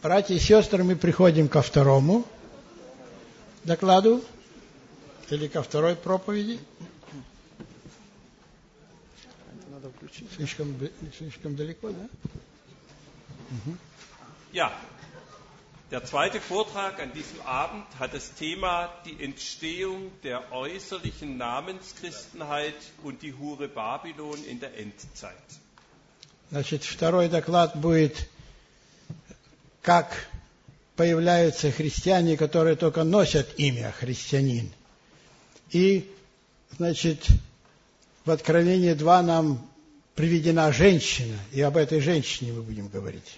Братья и сестры, мы приходим ко второму докладу или ко второй проповеди. Надо включить. Слишком далеко, да? Ja, der zweite Vortrag an diesem Abend hat das Thema die Entstehung der äußerlichen Namenschristenheit und die Hure Babylon in der Endzeit. Значит, второй доклад будет, как появляются христиане, которые только носят имя христианин. И, значит, в Откровении 2 нам приведена женщина, и об этой женщине мы будем говорить.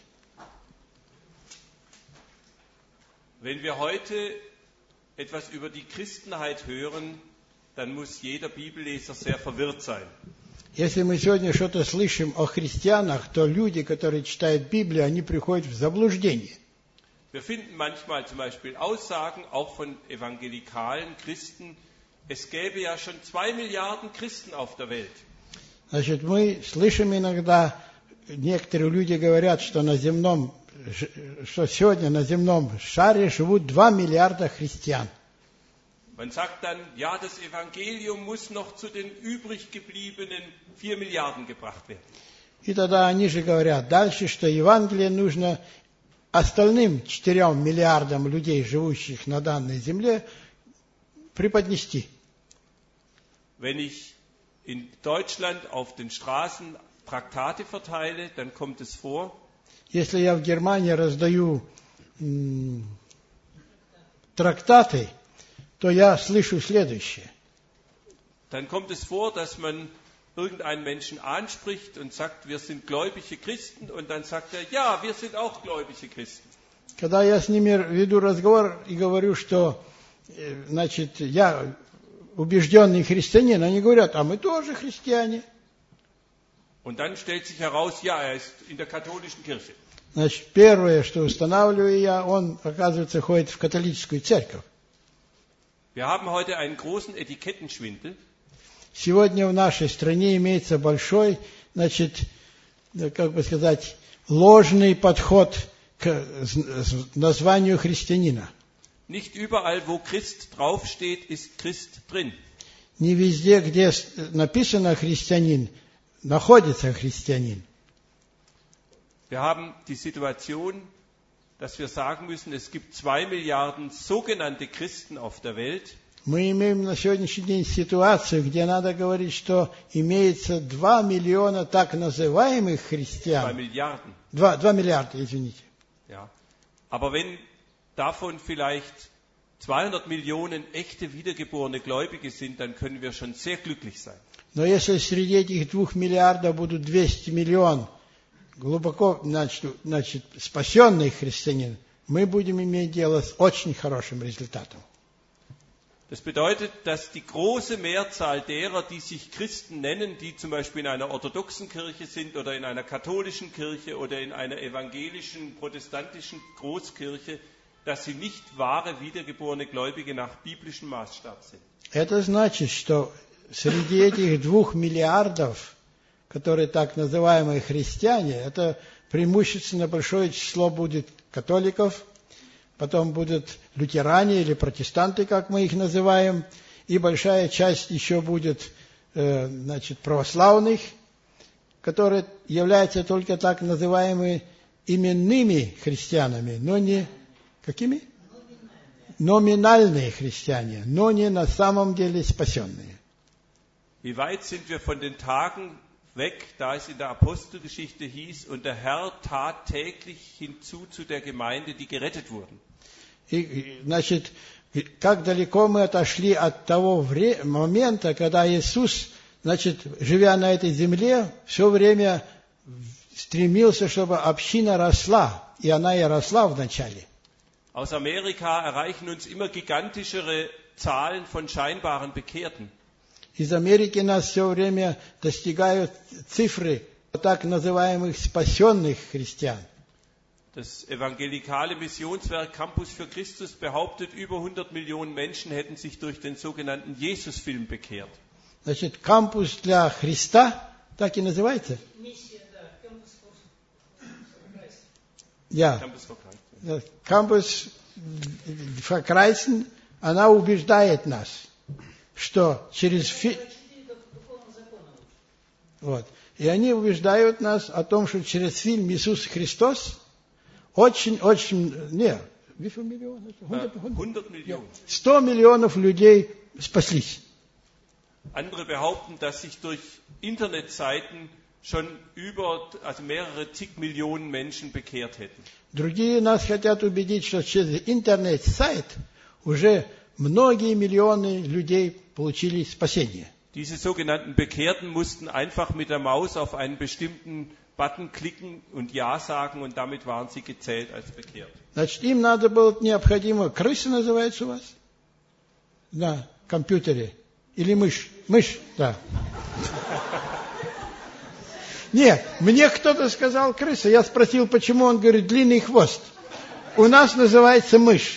Wenn wir heute etwas über die Christenheit hören, dann muss jeder Bibelleser sehr verwirrt sein. Если мы сегодня что-то слышим о христианах, то люди, которые читают Библию, они приходят в заблуждение. Wir finden manchmal zum Beispiel Aussagen, auch von evangelikalen Christen, es gäbe ja schon 2 Milliarden Christen auf der Welt. Значит, мы слышим иногда, некоторые люди говорят, что сегодня на земном шаре живут 2 миллиарда христиан. Man sagt dann, ja, das Evangelium muss noch zu den übrig gebliebenen 4 Milliarden gebracht werden. И тогда они же говорят дальше, что Евангелие нужно остальным 4 миллиардам людей, живущих на данной земле, преподнести. Wenn ich in Deutschland auf den Straßen Traktate verteile, dann kommt es vor, если я в Германии раздаю трактаты, то я слышу следующее. Dann kommt es vor, dass man irgendeinen Menschen anspricht und sagt, wir sind gläubige Christen, und dann sagt er, ja, wir sind auch gläubige Christen. Когда я с ними веду разговор и говорю, что, значит, я убежденный христианин, они говорят, а мы тоже христиане. Und dann stellt sich heraus, ja, er ist in der katholischen Kirche. Значит, первое, что устанавливаю я, он, оказывается, ходит в католическую церковь. Wir haben heute einen großen Etikettenschwindel. Сегодня в нашей стране имеется большой, значит, как бы сказать, ложный подход к названию христианина. Nicht überall, wo Christ draufsteht, ist Christ drin. Не везде, где написано христианин, находится христианин. Wir haben die Situation, dass wir sagen müssen, es gibt 2 Milliarden sogenannte Christen auf der Welt. Мы имеем на сегодняшний день ситуацию, где надо говорить, что имеется 2 миллиона так называемых христиан. 2 Milliarden. 2 миллиарда, извините. Ja. Aber wenn davon vielleicht 200 Millionen echte wiedergeborene Gläubige sind, dann können wir schon sehr glücklich sein. Но если среди этих 2 миллиардов будут 200 миллионов глубоко, значит, спасенных христианин, мы будем иметь дело с очень хорошим результатом. Das bedeutet, dass die große Mehrzahl derer, die sich Christen nennen, die zum Beispiel in einer orthodoxen Kirche sind oder in einer katholischen Kirche oder in einer evangelischen, protestantischen Großkirche, dass sie nicht wahre, wiedergeborene Gläubige nach biblischem Maßstab sind. Это значит, что среди этих 2 миллиардов, которые так называемые христиане, это преимущественно большое число будет католиков, потом будут лютеране или протестанты, как мы их называем, и большая часть еще будет, значит, православных, которые являются только так называемыми именными христианами, но не какими? Номинальные христиане, но не на самом деле спасенные. Wie weit sind wir von den Tagen weg, da es in der Apostelgeschichte hieß, und der Herr tat täglich hinzu zu der Gemeinde, die gerettet wurden. И, значит, как далеко мы отошли от того момента, когда Иисус, значит, живя на этой земле, все время стремился, чтобы община росла, и она и росла вначале. Aus Amerika erreichen uns immer gigantischere Zahlen von scheinbaren Bekehrten. Из Америки нас все время достигают цифры так называемых спасенных христиан. Das evangelikale Missionswerk Campus für Christus behauptet, über 100 Millionen Menschen hätten sich durch den sogenannten Jesus-Film bekehrt. Значит, кампус для Христа, так и называется? Кампус Факрайсен, она убеждает нас, что через... Вот. И они убеждают нас о том, что через фильм «Иисус Христос» очень... Нет, 100 миллионов людей спаслись. Andere behaupten, dass sich durch Internetseiten schon mehrere zig Millionen Menschen bekehrt hätten. Другие нас хотят убедить, что через интернет-сайт уже многие миллионы людей получили спасение. Diese sogenannten Bekehrten mussten einfach mit der Maus auf einen bestimmten Button klicken und Ja sagen und damit waren sie gezählt als bekehrt. Значит, им надо было необходимо, крыса называется у вас? На компьютере. Или мышь? Мышь, да. Нет, мне кто-то сказал крыса. Я спросил, почему, он говорит, длинный хвост. У нас называется мышь.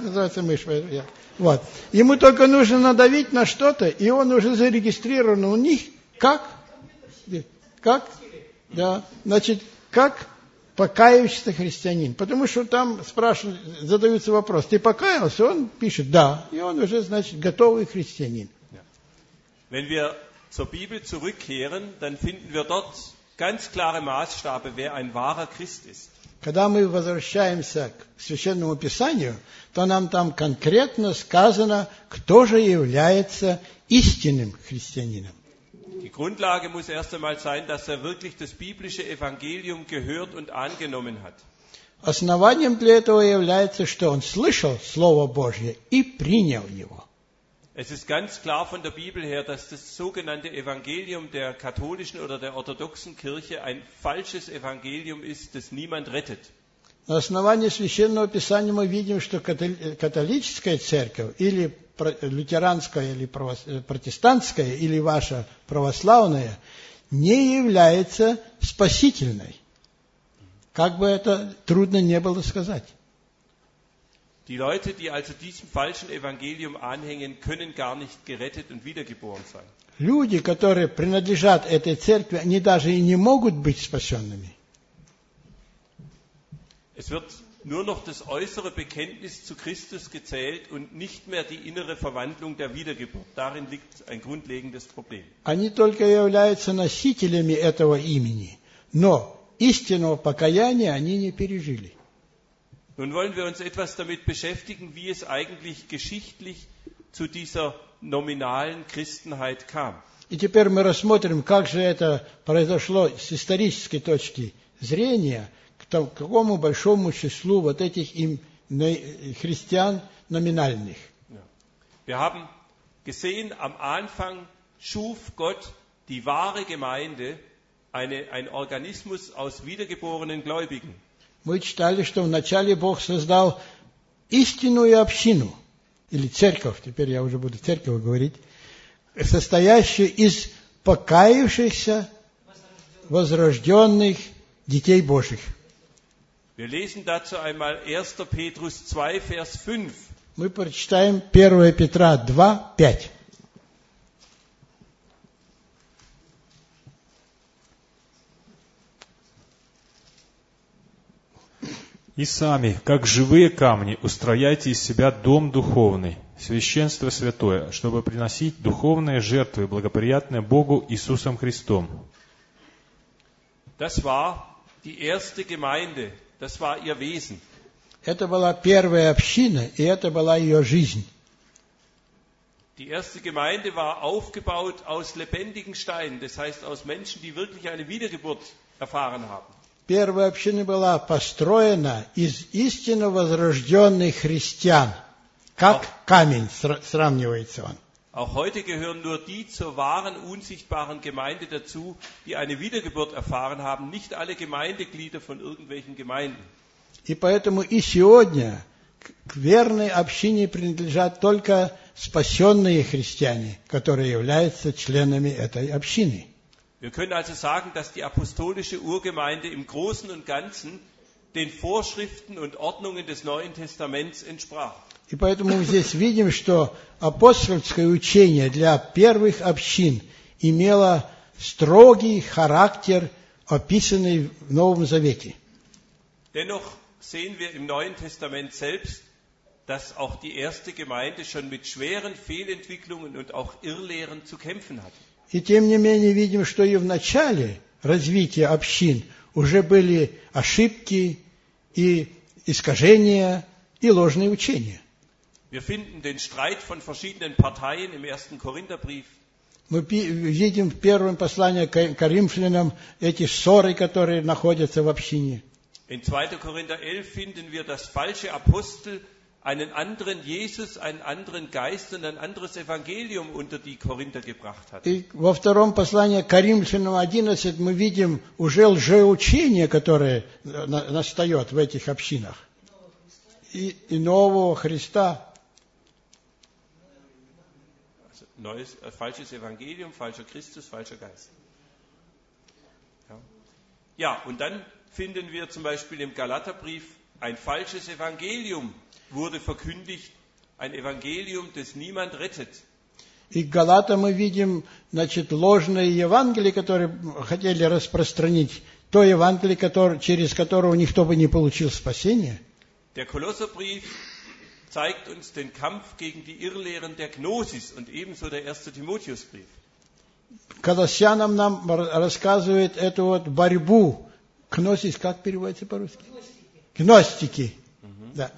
Вот. Ему только нужно надавить на что-то, и он уже зарегистрирован у них. Как? Как? Да. Значит, как покаявшийся христианин. Потому что там спрашивают, задаются вопрос, ты покаялся? Он пишет, да. И он уже, значит, готовый христианин. Wenn wir zur Bibel zurückkehren, dann finden wir dort ganz klare Maßstabe, wer ein wahrer Christ ist. Когда мы возвращаемся к Священному Писанию, то нам там конкретно сказано, кто же является истинным христианином. Die Grundlage muss erst einmal sein, dass wirklich das biblische Evangelium gehört und angenommen hat. Основанием для этого является, что он слышал Слово Божье и принял его. Es ist ganz klar von der Bibel her, dass das sogenannte Evangelium der katholischen oder der orthodoxen Kirche ein falsches Evangelium ist, das niemand rettet. На основании Священного Писания мы видим, что католическая церковь, или лютеранская, или протестантская, или ваша православная, не является спасительной. Как бы это трудно не было сказать. Die Leute, die also diesem falschen Evangelium anhängen, können gar nicht gerettet und wiedergeboren sein. Люди, которые принадлежат этой церкви, они даже и не могут быть спасенными. Es wird nur noch das äußere Bekenntnis zu Christus gezählt und nicht mehr die innere Verwandlung der Wiedergeburt. Darin liegt ein grundlegendes Problem. Они только являются носителями этого имени, но истинного покаяния они не пережили. Nun wollen wir uns etwas damit beschäftigen, wie es eigentlich geschichtlich zu dieser nominalen Christenheit kam. И теперь мы рассмотрим, как же это произошло с исторической точки зрения, к какому большому числу вот этих христиан номинальных. Wir haben gesehen, am Anfang schuf Gott die wahre Gemeinde, ein Organismus aus wiedergeborenen Gläubigen. Мы читали, что вначале Бог создал истинную общину, или церковь, теперь я уже буду церковь говорить, состоящую из покаявшихся, возрожденных детей Божьих. Wir lesen dazu einmal 1. Petrus 2, Vers 5. Мы прочитаем 1 Петра 2, 5. «И сами, как живые камни, устрояйте из себя дом духовный, священство святое, чтобы приносить духовные жертвы, благоприятные Богу Иисусом Христом». Das war die erste Gemeinde, das war ihr Wesen. Это была первая община, и это была ее жизнь. Die erste Gemeinde war aufgebaut aus lebendigen Steinen, das heißt aus Menschen, die wirklich eine Wiedergeburt erfahren haben. Первая община была построена из истинно возрожденных христиан. Как камень, сравнивается он. Auch heute gehören nur die zur wahren, unsichtbaren Gemeinde dazu, die eine Wiedergeburt erfahren haben, nicht alle Gemeindeglieder von irgendwelchen Gemeinden. И поэтому и сегодня к верной общине принадлежат только спасенные христиане, которые являются членами этой общины. Wir können also sagen, dass die apostolische Urgemeinde im Großen und Ganzen den Vorschriften und Ordnungen des Neuen Testaments entsprach. И поэтому мы здесь видим, что апостольское учение для первых общин имело строгий характер, описанный в Новом Завете. Dennoch sehen wir im Neuen Testament selbst, dass auch die erste Gemeinde schon mit schweren Fehlentwicklungen und auch Irrlehren zu kämpfen hatte. И тем не менее видим, что и в начале развития общин уже были ошибки и искажения и ложные учения. Wir finden den Streit von verschiedenen Parteien im 1. Korintherbrief. Мы видим в первом послании к римлянам эти ссоры, которые находятся в общине. In 2. Korinther 11 finden wir, dass falsche Apostel einen anderen Jesus, einen anderen Geist und ein anderes Evangelium unter die Korinther gebracht hatten. И во втором послании к римлянам 11 мы видим уже лжеучение, которое настает в этих общинах. И нового Христа. Neues, falsches Evangelium, falscher Christus, falscher Geist. Ja, und dann finden wir zum Beispiel im Galaterbrief, ein falsches Evangelium wurde verkündigt, ein Evangelium, das niemand rettet. И в Галатам мы видим, ложное Евангелие, которое хотели распространить, то Евангелие, через которого никто бы не получил спасения. Der Kolosserbrief zeigt uns den Kampf gegen die Irrlehren der Gnosis und ebenso der 1. Timotheusbrief. Колоссянам нам рассказывает эту вот борьбу. Гносис, как переводится по-русски? Гностики. Да.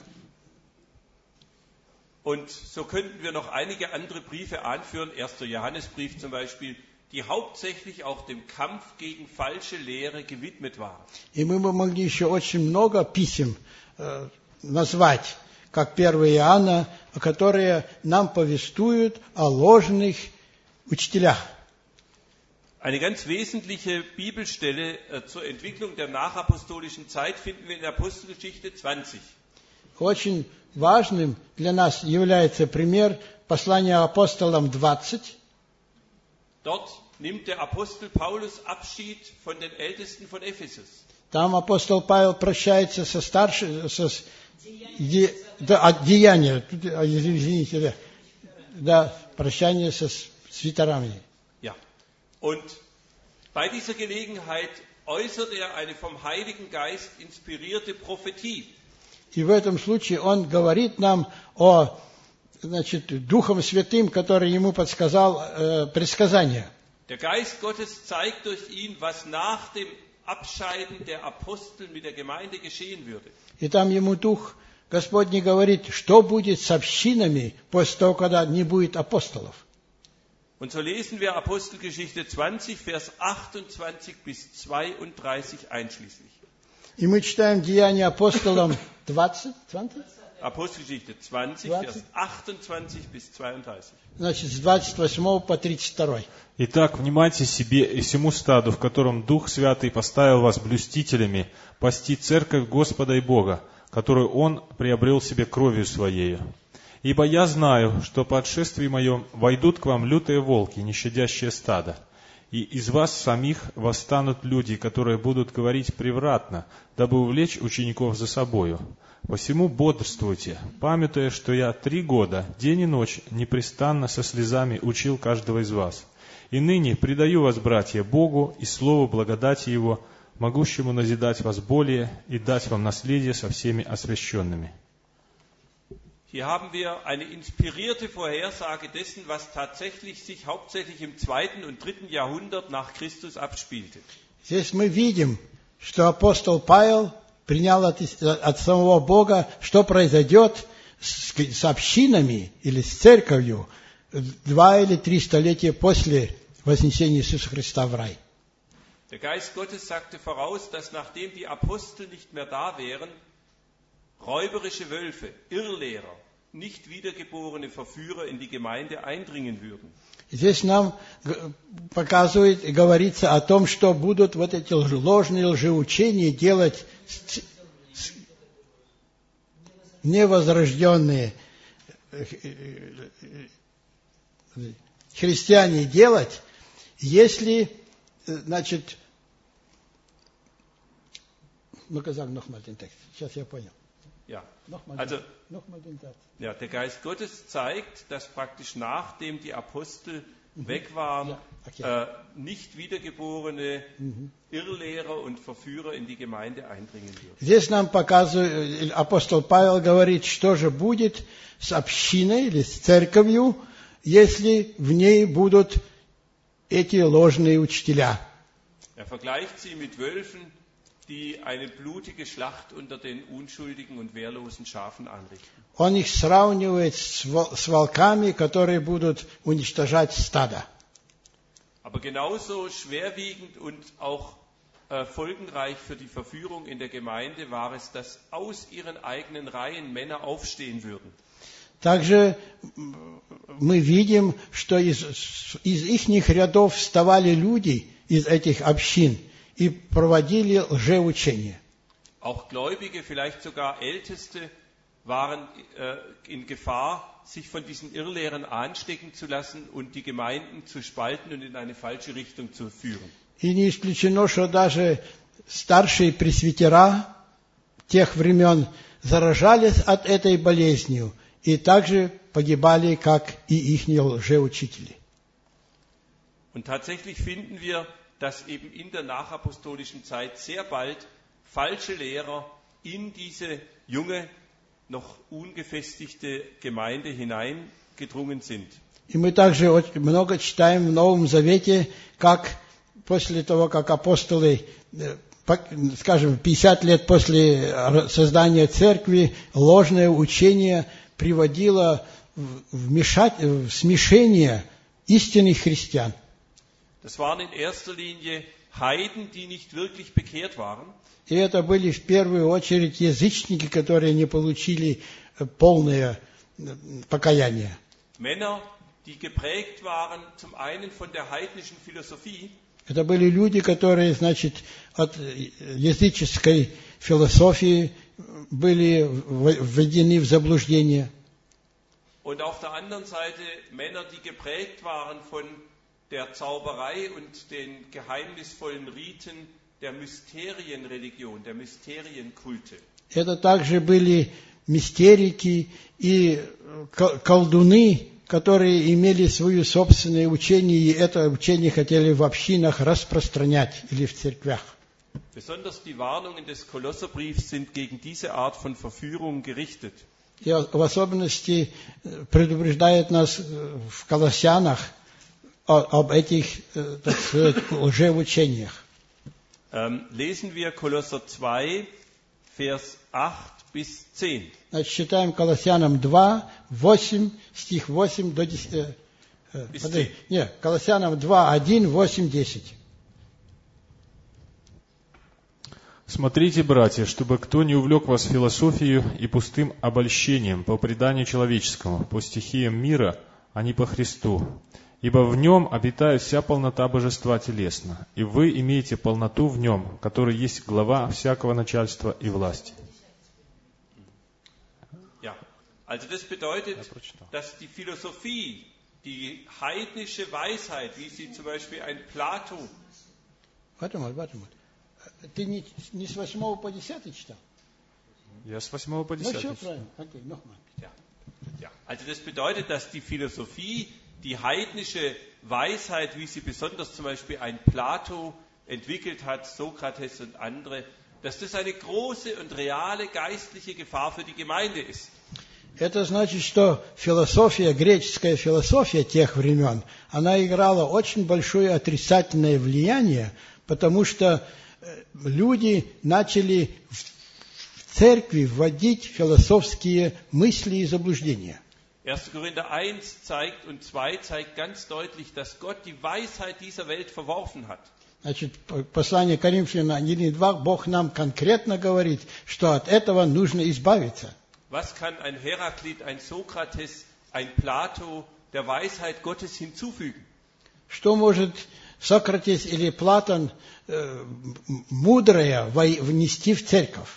Und so könnten wir noch einige andere Briefe anführen, 1. Johannesbrief zum Beispiel, die hauptsächlich auch dem Kampf gegen falsche Lehre gewidmet waren. И мы бы могли еще очень много писем назвать, как 1 Иоанна, которые нам повествуют о ложных учителях. Eine ganz wesentliche Bibelstelle zur Entwicklung der nachapostolischen Zeit finden wir in Apostelgeschichte 20. Очень важным для нас является пример послания апостолам 20. Dort nimmt der Apostel Paulus Abschied von den Ältesten von Ephesus. Там апостол Павел прощается со старшими, Деяния, извините, да, прощание со свитерами. Ja. Und bei dieser Gelegenheit äußert er eine vom Heiligen Geist inspirierte Prophetie. И в этом случае он говорит нам о, Духом Святым, который ему подсказал предсказание. Der Geist Gottes zeigt durch ihn, was nach dem Abscheiden der Apostel mit der Gemeinde geschehen würde. И там ему Дух Господний говорит, что будет с общинами после того, когда не будет апостолов. Und so lesen wir Apostelgeschichte 20, Vers 28 bis 32 einschließlich. И мы читаем Деяния апостолам 20? Apostelgeschichte 20, Vers 28 bis 32. Значит, с 28 по 32. Итак, внимайте себе и всему стаду, в котором Дух Святый поставил вас блюстителями, пасти церковь Господа и Бога, которую Он приобрел себе кровью Своею. Ибо я знаю, что по отшествии моем войдут к вам лютые волки, не щадящие стада. И из вас самих восстанут люди, которые будут говорить превратно, дабы увлечь учеников за собою. Посему бодрствуйте, памятуя, что я 3 года, день и ночь, непрестанно со слезами учил каждого из вас. И ныне предаю вас, братья, Богу и слову благодати Его, могущему назидать вас более и дать вам наследие со всеми освященными. Hier haben wir eine inspirierte Vorhersage dessen, was tatsächlich sich hauptsächlich im 2. und 3. Jahrhundert nach Christus abspielte. Здесь мы видим, что апостол Павел принял от самого Бога, что произойдет с общинами или с церковью 2 или 3 столетия после вознесения Иисуса Христа в рай. Der Geist Gottes sagte voraus, dass nachdem die Apostel nicht mehr da wären, räuberische Wölfe, Irrlehrer, nicht wiedergeborene Verführer in die Gemeinde eindringen würden. Здесь нам показывает и говорится о том, что будут вот эти ложные лжеучения делать невозрожденные христиане делать, если, значит, ну-ка, sag nochmal den Text. Сейчас я понял. Ja, also ja, der Geist Gottes zeigt, dass praktisch nachdem die Apostel weg waren, Okay. nicht wiedergeborene Irrlehrer und Verführer in die Gemeinde eindringen würden. Здесь нам показывает, апостол Павел говорит, что же будет с общиной или с церковью, если в ней будут эти ложные учителя. Er vergleicht sie mit Wölfen, die eine blutige Schlacht unter den unschuldigen und wehrlosen Schafen anrichten. Он их сравнивает с волками, которые будут уничтожать стадо. Aber genauso schwerwiegend und auch folgenreich für die Verführung in der Gemeinde war es, dass aus ihren eigenen Reihen Männer aufstehen würden. Также мы видим, что из их рядов вставали люди из этих общин и проводили лжеучения. Auch Gläubige, vielleicht sogar Älteste, waren in Gefahr, sich von diesen Irrlehren anstecken zu lassen und die Gemeinden zu spalten und in eine falsche Richtung zu führen. И не исключено, что даже старшие пресвитера тех времен заражались от этой болезнью и также погибали, как и их лжеучители. Und tatsächlich finden wir, dass eben in der nachapostolischen Zeit sehr bald falsche Lehrer in diese junge, noch ungefestigte Gemeinde hineingedrungen sind. И мы также очень много читаем в Новом Завете, как после того, как апостолы, скажем, 50 лет после создания церкви, ложное учение приводило в смешение истинных христиан. Das waren in erster Linie Heiden, die nicht wirklich bekehrt waren. И это были в первую очередь язычники, которые не получили полное покаяние. Männer, die geprägt waren zum einen von der heidnischen Philosophie. Это были люди, которые, значит, от языческой философии были введены в заблуждение. Und auf der anderen Seite Männer, die geprägt waren von der Zauberei und den geheimnisvollen Riten der Mysterienreligion, der Mysterienkulte. Это также были мистерики и колдуны, которые имели свое собственное учение, и это учение хотели в общинах распространять или в церквях. Besonders die Warnungen des Kolosserbriefs sind gegen diese Art von Verführung gerichtet. И в особенности предупреждает нас в Колоссянах об этих, так сказать, лжеучениях. Lesen wir Kolosser 2, Vers 8 bis 10. Значит, читаем Колоссянам 2, 8, стих 8 до 10. Колоссянам 2, 1, 8, 10. «Смотрите, братья, чтобы кто не увлек вас философией и пустым обольщением по преданию человеческому, по стихиям мира, а не по Христу. Ибо в нем обитает вся полнота божества телесно, и вы имеете полноту в нем, который есть глава всякого начальства и власти». Ja, also das bedeutet, dass die Philosophie, die heidnische Weisheit, wie sie zum Beispiel ein Plato. Warte mal. Ты не с 8 по 10 читал? Я с 8 по 10. Ну, все правильно. Окей, nochmal. Ja, also das bedeutet, dass die Philosophie, die heidnische Weisheit, wie sie besonders zum Beispiel ein Plato entwickelt hat, Sokrates und andere, dass das eine große und reale geistliche Gefahr für die Gemeinde ist. Это значит, что философия, греческая философия тех времен, она играла очень большое отрицательное влияние, потому что люди начали в церкви вводить философские мысли и заблуждения. 1. Korinther 1 zeigt und 2 zeigt ganz deutlich, dass Gott die Weisheit dieser Welt verworfen hat. Значит, послание Коринфянам 1 и 2, Бог нам конкретно говорит, что от этого нужно избавиться. Was kann ein Heraklit, ein Sokrates, ein Plato der Weisheit Gottes hinzufügen? Что может Сократес или Платон мудрое внести в церковь?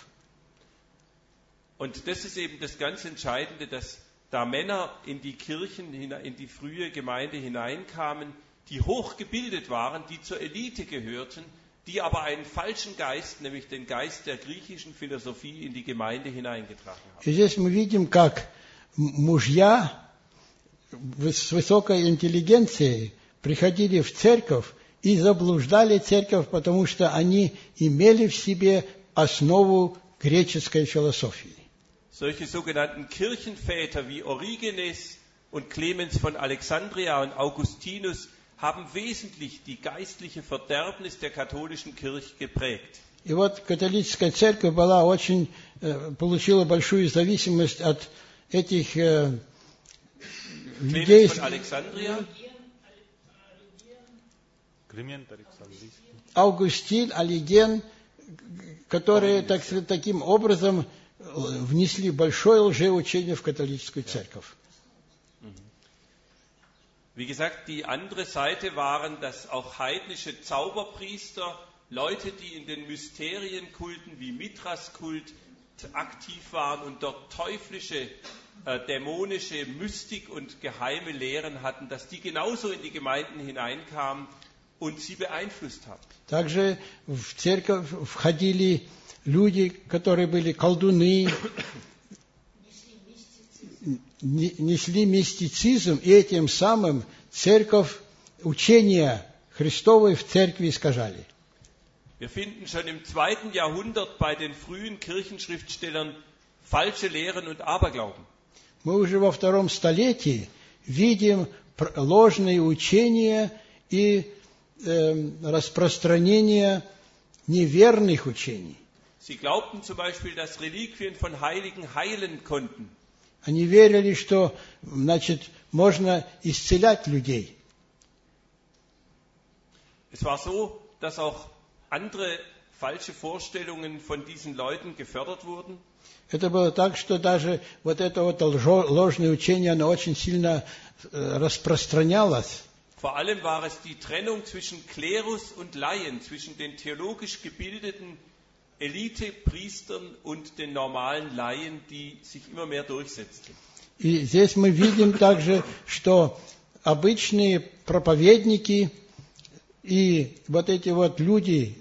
Und das ist eben das ganz Entscheidende, dass da Männer in die Kirchen, in die frühe Gemeinde hineinkamen, die hochgebildet waren, die zur Elite gehörten, die aber einen falschen Geist, nämlich den Geist der griechischen Philosophie, in die Gemeinde hineingetragen haben. И здесь мы видим, как мужья с высокой интеллигенцией приходили в церковь и заблуждали церковь, потому что они имели в себе основу греческой философии. Solche sogenannten Kirchenväter wie Origenes und Clemens von Alexandria und Augustinus haben wesentlich die geistliche Verderbnis der katholischen Kirche geprägt. И вот католическая церковь получила большую зависимость от этих людей. Clemens von Alexandria, Климент Александрийский. Августин, Ориген, которые таким образом внесли большое лжеучение в католическую церковь. wie gesagt, die andere Seite waren, dass auch heidnische Zauberpriester, Leute, die in den Mysterienkulten wie Mithraskult aktiv waren und dort teuflische, dämonische Mystik und geheime Lehren hatten, dass die genauso in die Gemeinden hineinkamen und sie beeinflusst haben. Также в церковь входили люди, которые были колдуны, несли мистицизм, и этим самым церковь, учение Христовое в церкви искажали. Wir finden schon im 2. Jahrhundert bei den frühen Kirchenschriftstellern falsche Lehren und Aberglauben. Мы уже во 2 столетии видим ложные учения и распространение неверных учений. Sie glaubten zum Beispiel, dass Reliquien von Heiligen heilen konnten. Они верили, что, можно исцелять людей. Es war so, dass auch andere falsche Vorstellungen von diesen Leuten gefördert wurden. Это было так, что даже вот это вот ложное учение, оно очень сильно распространялось. Vor allem war es die Trennung zwischen Klerus und Laien, zwischen den theologisch gebildeten Elitepriestern und den normalen Laien, die sich immer mehr durchsetzte. И здесь мы видим также, что обычные проповедники и вот эти вот люди,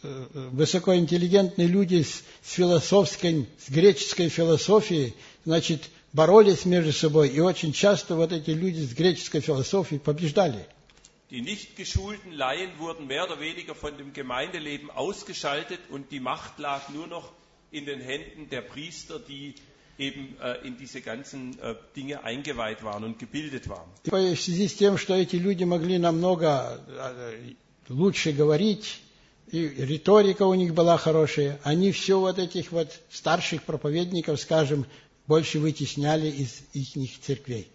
высокоинтеллигентные люди с греческой философией, боролись между собой, и очень часто вот эти люди с греческой философией побеждали. Die nicht geschulten Laien wurden mehr oder weniger von dem Gemeindeleben ausgeschaltet und die Macht lag nur noch in den Händen der Priester, die eben in diese ganzen Dinge eingeweiht waren und gebildet waren. В связи с тем, что эти люди могли намного лучше говорить, и риторика у них была хорошая, они все вот этих вот старших проповедников, скажем, больше вытесняли из их церквей.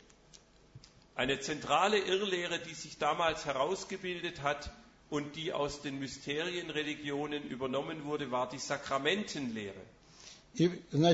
Eine zentrale Irrlehre, die sich damals herausgebildet hat und die aus den Mysterienreligionen übernommen wurde, war die Sakramentenlehre. И,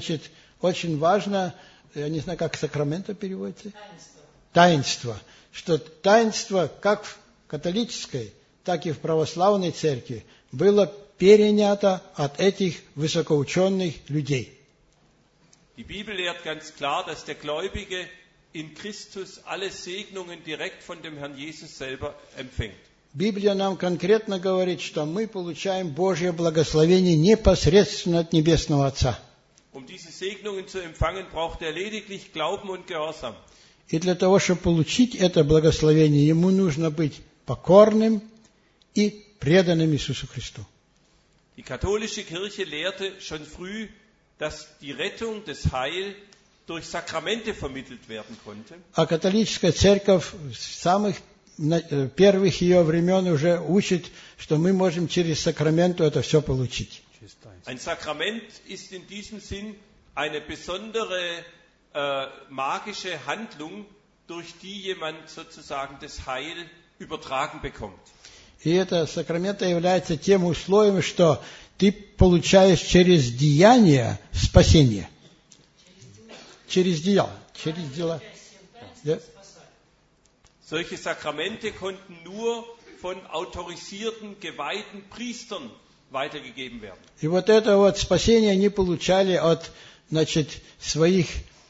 очень важно, я не знаю, как сакраменто переводится? Таинство. Что таинство, как в католической, так и в православной церкви, было перенято от этих высокоученых людей. Die Bibel lehrt ganz klar, dass der Gläubige in Christus alle Segnungen direkt von dem Herrn Jesus selber empfängt. Библия нам конкретно говорит, что мы получаем Божье благословение непосредственно от Небесного Отца. Um diese Segnungen zu empfangen, braucht er lediglich Glauben und Gehorsam. И для того, чтобы получить это благословение, ему нужно быть покорным и преданным Иисусу Христу. Die katholische Kirche lehrte schon früh, dass die Rettung, das Heil durch Sakramente vermittelt werden konnte. А католическая церковь с самых первых ее времен уже учит, что мы можем через сакраменту это все получить. Ein Sakrament ist in diesem Sinn eine besondere magische Handlung, durch die jemand sozusagen das Heil übertragen bekommt. И это сакрамент является тем условием, что ты получаешь через деяние спасение. Через дела. Ja. Solche Sakramente konnten nur von autorisierten, geweihten Priestern weitergegeben werden. И вот это вот спасение они получали от, своих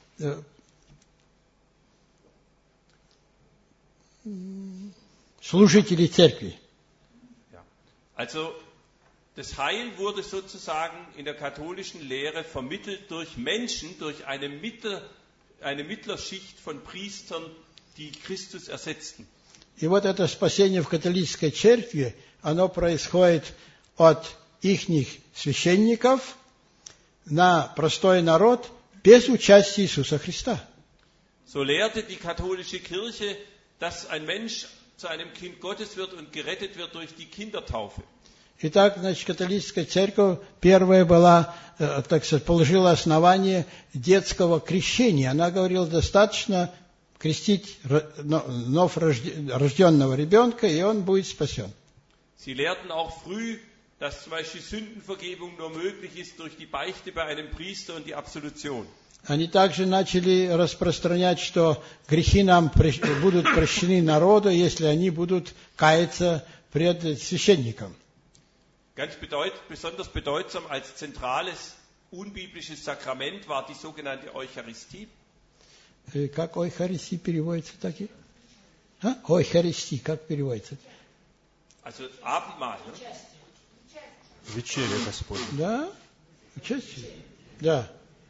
служителей церкви. Ja. Also das Heil wurde sozusagen in der katholischen Lehre vermittelt durch Menschen, durch eine Mittlerschicht von Priestern, die Christus ersetzten. И вот это спасение в католической церкви, оно происходит от ихних священников на простой народ без участия Иисуса Христа. So lehrte die katholische Kirche, dass ein Mensch zu einem Kind Gottes wird und gerettet wird durch die Kindertaufe. Итак, значит, католическая церковь первая была, так сказать, положила основание детского крещения. Она говорила, достаточно крестить вновь рожденного ребенка, и он будет спасен. Sie lehrten auch früh, dass zum Beispiel Sündenvergebung nur möglich ist durch die Beichte bei einem Priester und die Absolution. Они также начали распространять, что грехи нам будут прощены народу, если они будут каяться пред священником. Ganz besonders bedeutsam als zentrales unbiblisches Sakrament war die sogenannte Eucharistie. Как Eucharistie переводится таки? Eucharistie, как переводится? Also Abendmahl. Вечеря Господня. Да? Участие? Да.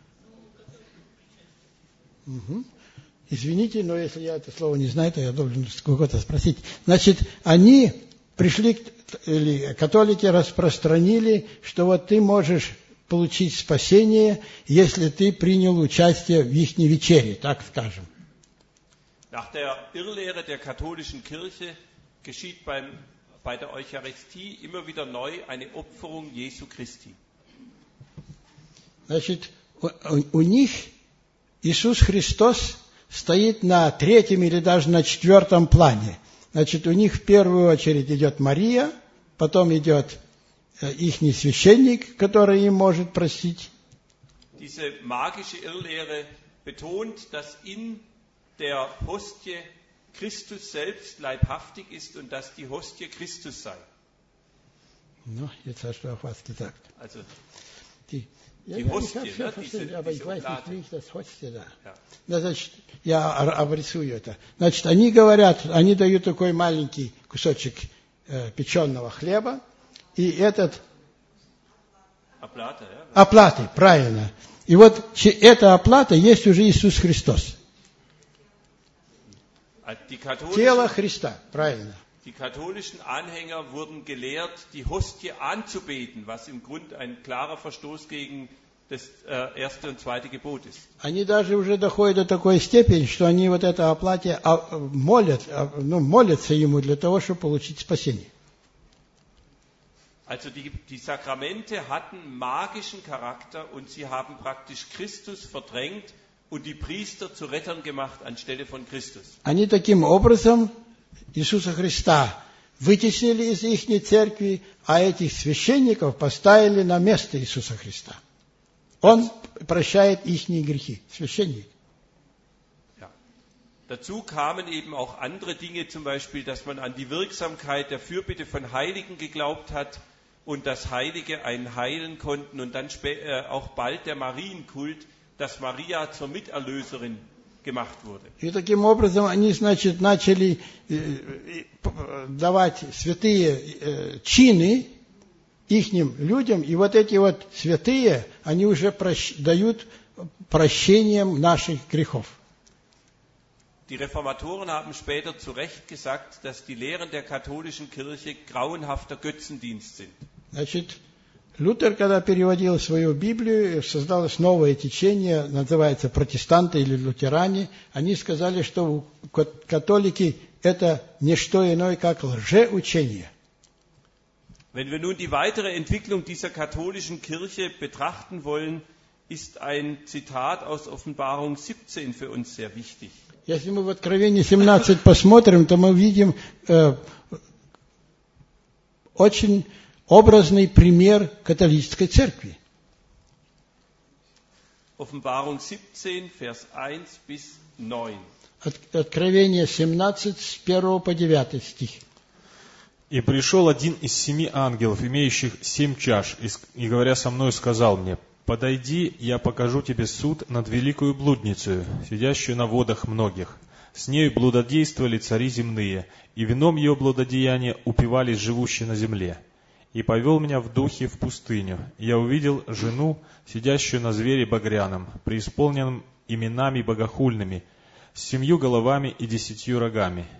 Угу. Извините, но если я это слово не знаю, то я должен кого-то спросить. Значит, они пришли, или католики распространили, что вот ты можешь получить спасение, если ты принял участие в их вечере, так скажем. Nach der Irrlehre der katholischen Kirche geschieht bei der Eucharistie immer wieder neu eine Opferung Jesu Christi. Значит, у них Иисус Христос стоит на третьем или даже на четвертом плане. Значит, у них в первую очередь идет Мария, потом идет ихний священник, который им может простить. Diese magische Irrlehre betont, dass in der Hostie Christus selbst leibhaftig ist und dass die Hostie Christus sei. Ну, jetzt hast du auch was gesagt. Also Die Hostie, ne, diese aber ich weiß nicht, Oblate. wie ich das Hostie da. Ja. Да, значит, я обрисую это. Значит, они говорят, они дают такой маленький кусочек печеного хлеба, и этот Oblate, ja. оплаты, правильно. И вот эта оплата есть уже Иисус Христос. Тело Христа, правильно. Die katholischen Anhänger wurden gelehrt, die Hostie anzubeten, was im Grunde ein klarer Verstoß gegen das erste und zweite Gebot ist. Они даже уже доходят до такой степени, что они вот это оплате молятся ему для того, чтобы получить спасение. Also die Sakramente hatten magischen Charakter und sie haben praktisch Christus verdrängt und die Priester zu Rettern gemacht anstelle von Christus. Они таким образом Иисуса Христа вытеснили из их церкви, а этих священников поставили на место Иисуса Христа. Он прощает их грехи, священник. Ja. Dazu kamen eben auch andere Dinge, zum Beispiel, dass man an die Wirksamkeit der Fürbitte von Heiligen geglaubt hat und dass Heilige einen heilen konnten und dann auch bald der Marienkult, dass Maria zur Miterlöserin gemacht wurde. И таким образом они, значит, начали давать святые чины ихним людям, и вот эти вот святые, они уже дают прощением наших грехов. Die Reformatoren haben später zu Recht gesagt, dass die Lehren der katholischen Kirche grauenhafter Götzendienst sind. Значит, Лютер, когда переводил свою Библию, создалось новое течение, называется протестанты или лютеране. Они сказали, что католики это не что иное, как лжеучение. Wenn wir nun die weitere Entwicklung dieser katholischen Kirche betrachten wollen, ist ein Zitat aus Offenbarung 17 für uns sehr wichtig. Если мы в Откровении 17 посмотрим, то мы видим очень образный пример католической церкви. Offenbarung 17, Vers 1 bis 9. Откровение 17, с 1 по 9 стих. «И пришел один из 7 ангелов, имеющих 7 чаш, и, говоря со мною, сказал мне: подойди, я покажу тебе суд над великою блудницею, сидящую на водах многих. С нею блудодействовали цари земные, и вином ее блудодеяния упивались живущие на земле. И повел меня в духе в пустыню. И я увидел жену, сидящую на звере багряном, преисполненном именами богохульными, с 7 головами и 10 рогами.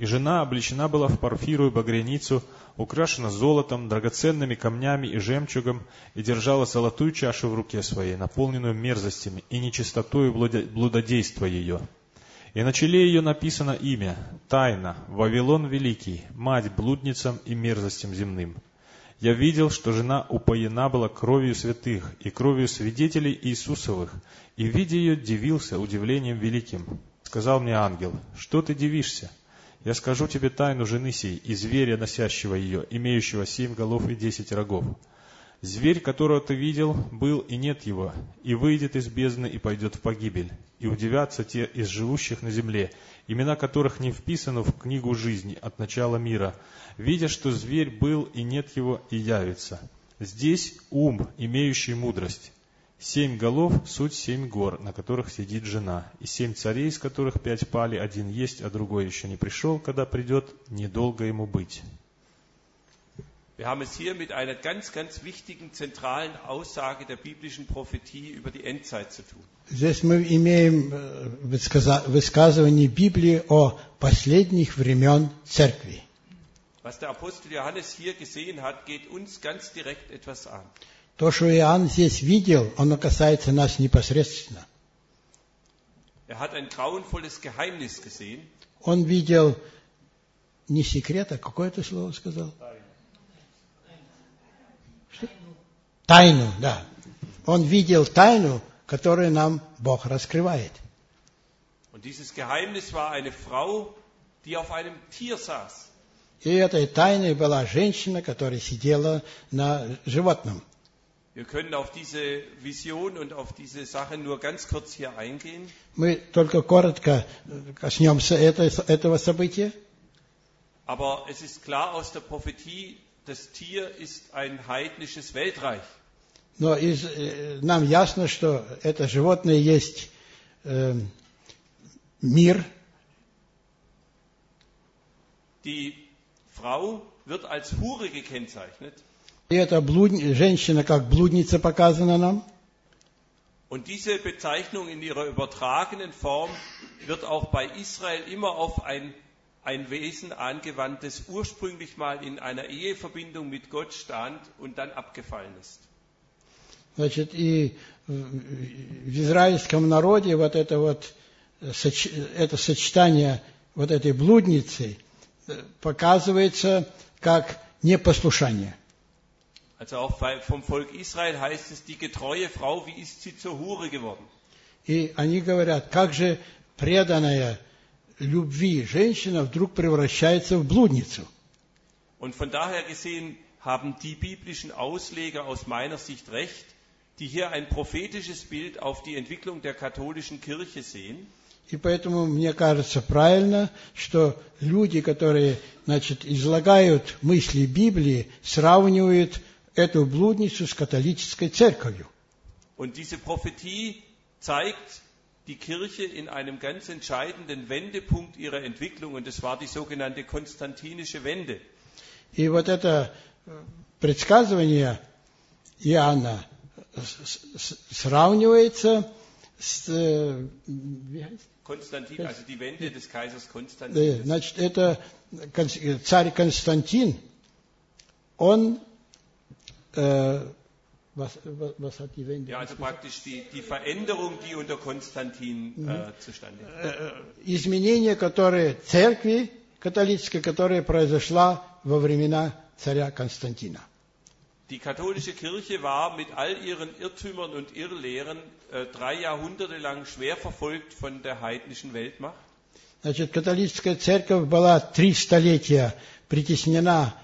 И жена облечена была в парфиру и багряницу, украшена золотом, драгоценными камнями и жемчугом, и держала золотую чашу в руке своей, наполненную мерзостями и нечистотою блудодейства ее. И на челе ее написано имя, тайна, Вавилон Великий, мать блудницам и мерзостям земным. Я видел, что жена упоена была кровью святых и кровью свидетелей Иисусовых, и, видя ее, дивился удивлением великим. Сказал мне ангел: что ты дивишься? Я скажу тебе тайну жены сей и зверя, носящего ее, имеющего 7 голов и 10 рогов. Зверь, которого ты видел, был и нет его, и выйдет из бездны и пойдет в погибель. И удивятся те из живущих на земле, имена которых не вписаны в книгу жизни от начала мира, видя, что зверь был и нет его, и явится. Здесь ум, имеющий мудрость. 7 голов — суть 7 гор, на которых сидит жена, и 7 царей, из которых 5 пали, один есть, а другой еще не пришел, когда придет, недолго ему быть. Wir haben es hier mit einer ganz, ganz wichtigen, zentralen Aussage der biblischen Prophetie über die Endzeit zu tun. Здесь мы имеем высказывание Библии о последних времен Церкви. Was der Apostel Johannes hier gesehen hat, geht uns ganz direkt etwas an. То, что Иоанн здесь видел, оно касается нас непосредственно. Er hat ein grauenvolles Geheimnis gesehen. Он видел не секрет, а какое-то слово сказал? Тайну, да. Он видел тайну, которую нам Бог раскрывает. Und dieses Geheimnis war eine Frau, die auf einem Tier saß. И этой тайной была женщина, которая сидела на животном. Wir können auf diese Vision und auf diese Sache nur ganz kurz hier eingehen. Мы только коротко коснемся этого события. Aber es ist klar aus der Prophetie, das Tier ist ein heidnisches Weltreich. Но нам ясно, что это животное есть мир. Die Frau wird als Hure gekennzeichnet. И эта женщина как блудница показана нам. Und diese Bezeichnung in ihrer übertragenen Form wird auch bei Israel immer auf ein Wesen angewandt, das ursprünglich mal in einer Eheverbindung mit Gott stand und dann abgefallen ist. Значит, и в израильском народе вот это сочетание вот этой блудницы показывается как непослушание. Also auch vom Volk Israel heißt es, die getreue Frau, wie ist sie zur Hure geworden? И они говорят, как же преданная любви женщина вдруг превращается в блудницу. Und von daher gesehen haben die biblischen Ausleger aus meiner Sicht recht, die hier ein prophetisches Bild auf die Entwicklung der katholischen Kirche sehen. И поэтому мне кажется правильно, что люди, которые, излагают мысли Библии, сравнивают эту блудницу с католической церковью. Und diese Prophetie zeigt die Kirche in einem ganz entscheidenden Wendepunkt ihrer Entwicklung, und das war die sogenannte konstantinische Wende. И вот это предсказывание Иоанна сравнивается с... Konstantin, also die Wende des Kaisers Konstantin. Значит, это царь Константин, он... Was hat die Wende? Ja, also praktisch die Veränderung, die unter Konstantin zustande kam. Изменение, которое церкви католической, которое произошло во времена царя Константина. Die katholische Kirche war mit all ihren Irrtümern und Irrlehren 3 Jahrhunderte lang schwer verfolgt von der heidnischen Weltmacht. Значит, католическая церковь была 3 столетия притеснена,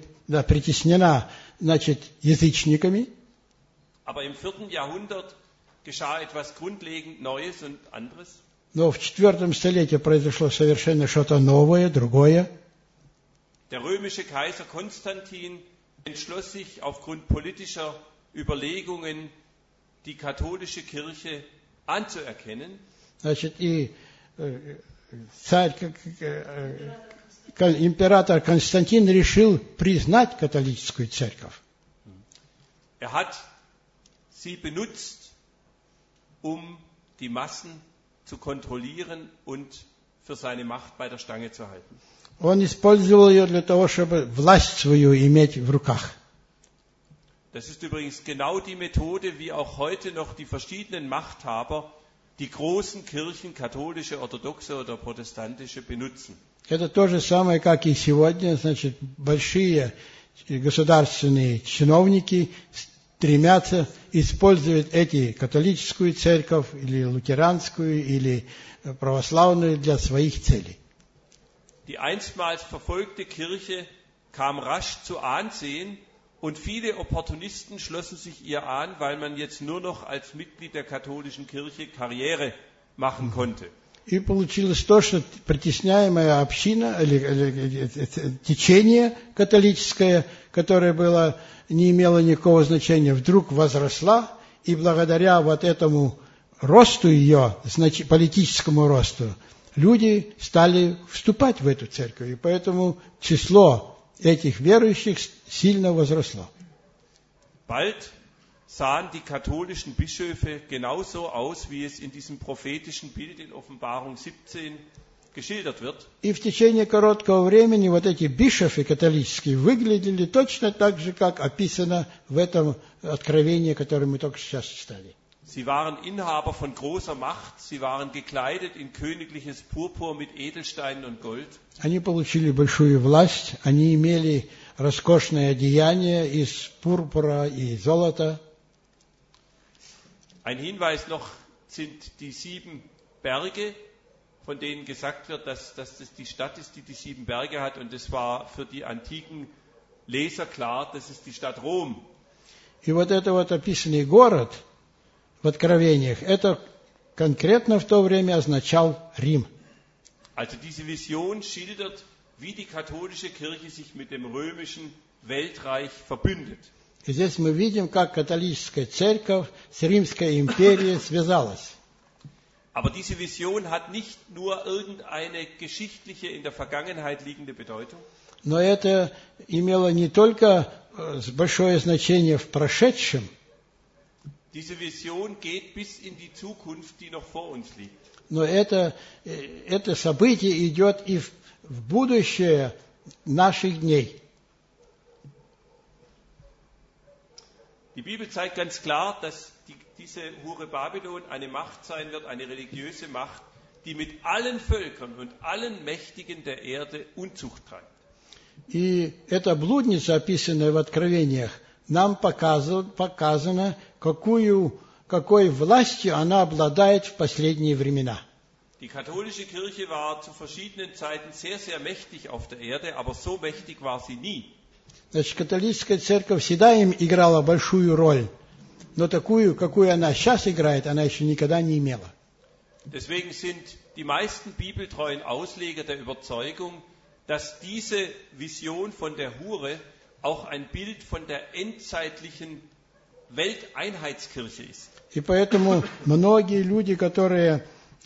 язычниками. Aber im 4. Jahrhundert geschah etwas grundlegend Neues und anderes. Но в 4 столетии произошло совершенно что-то новое, другое. Der römische Kaiser Konstantin entschloss sich aufgrund politischer Überlegungen, die katholische Kirche anzuerkennen. Значит, и император Константин решил признать католическую церковь. Er hat sie benutzt, um die Massen zu kontrollieren und für seine Macht bei der Stange zu halten. Он использовал ее для того, чтобы власть свою иметь в руках. Das ist übrigens genau die Methode, wie auch heute noch die verschiedenen Machthaber die großen Kirchen, katholische, orthodoxe oder protestantische, benutzen. Это то же самое, как и сегодня, значит, большие государственные чиновники стремятся использовать эти католическую церковь или лютеранскую или православную для своих целей. Die einstmals verfolgte Kirche kam rasch zu Ansehen und viele Opportunisten schlossen sich ihr an, weil man jetzt nur noch als Mitglied der katholischen Kirche Karriere machen konnte. И получилось то, что притесняемая община, или течение католическое, которое было, не имело никакого значения, вдруг возросла, и благодаря вот этому росту ее, политическому росту, люди стали вступать в эту церковь, и поэтому число этих верующих сильно возросло. Bald sahen die katholischen Bischöfe genauso aus, wie es in diesem prophetischen Bild in Offenbarung 17 geschildert wird. И в течение короткого времени вот эти бишофы католические выглядели точно так же, как описано в этом откровении, которое мы только сейчас читали. Sie waren Inhaber von großer Macht, sie waren gekleidet in königliches Purpur mit Edelsteinen und Gold. Они получили большую власть, они имели роскошное одеяние из пурпура и золота. Ein Hinweis noch sind die 7 Berge, von denen gesagt wird, dass das die Stadt ist, die 7 Berge hat. Und es war für die antiken Leser klar, das ist die Stadt Rom. И вот это вот описанный город в Откровениях, это конкретно в то время означал Рим. Also diese Vision schildert, wie die katholische Kirche sich mit dem römischen Weltreich verbündet. И здесь мы видим, как католическая церковь с Римской империей связалась. Aber diese Vision hat nicht nur irgendeine geschichtliche, in der Vergangenheit liegende Bedeutung. Но это имело не только большое значение в прошедшем. Diese Vision geht bis in die Zukunft, die noch vor uns liegt. Но это событие идет и в будущее наших дней. Die Bibel zeigt ganz klar, dass diese Hure Babylon eine Macht sein wird, eine religiöse Macht, die mit allen Völkern und allen Mächtigen der Erde Unzucht treibt. И эта блудница, описанная в Откровениях, нам показано, какой властью она обладает в последние времена. Die katholische Kirche war zu verschiedenen Zeiten sehr, sehr mächtig auf der Erde, aber so mächtig war sie nie. Значит, католическая церковь всегда им играла большую роль, но такую, какую она сейчас играет, она еще никогда не имела. Deswegen sind die meisten bibeltreuen Ausleger der Überzeugung, dass diese Vision von der Hure auch ein Bild von der endzeitlichen Welteinheitskirche ist. И поэтому многие люди, которые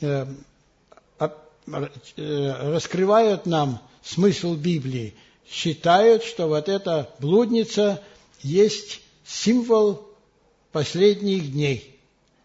раскрывают нам смысл Библии, считают, что вот эта блудница есть символ последних дней.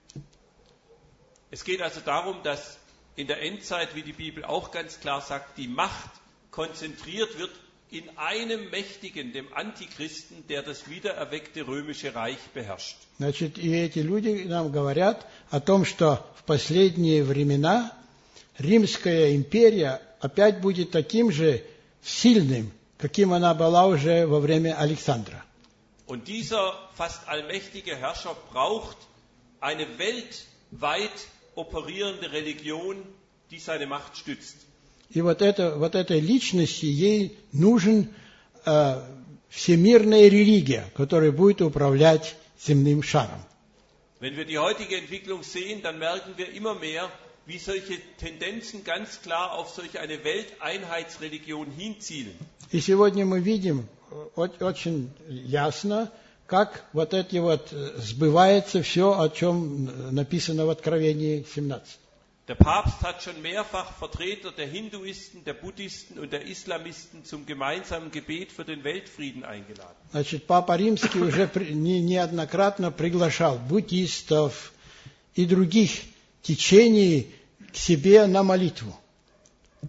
Es geht also darum, dass in der Endzeit, wie die Bibel auch ganz klar sagt, die Macht konzentriert wird in einem Mächtigen, dem Antichristen, der das wiedererweckte römische Reich beherrscht. Значит, и эти люди нам говорят о том, что в последние времена Римская империя опять будет таким же сильным, каким она была уже во время Александра. Und dieser fast allmächtige Herrscher braucht eine weltweit operierende Religion, die seine Macht stützt. И вот этой личности ей нужен всемирная религия, которая будет управлять земным шаром. Wenn wir die heutige Entwicklung sehen, dann merken wir immer mehr, wie solche Tendenzen ganz klar auf solch eine Welteinheitsreligion hinzielen. И сегодня мы видим очень ясно, как вот эти вот сбывается все, о чем написано в Откровении 17. Der Papst hat schon mehrfach Vertreter der Hinduisten, der Buddhisten und der Islamisten zum gemeinsamen Gebet für den Weltfrieden eingeladen. Значит, Папа Римский уже неоднократно приглашал буддистов и других течений к себе на молитву.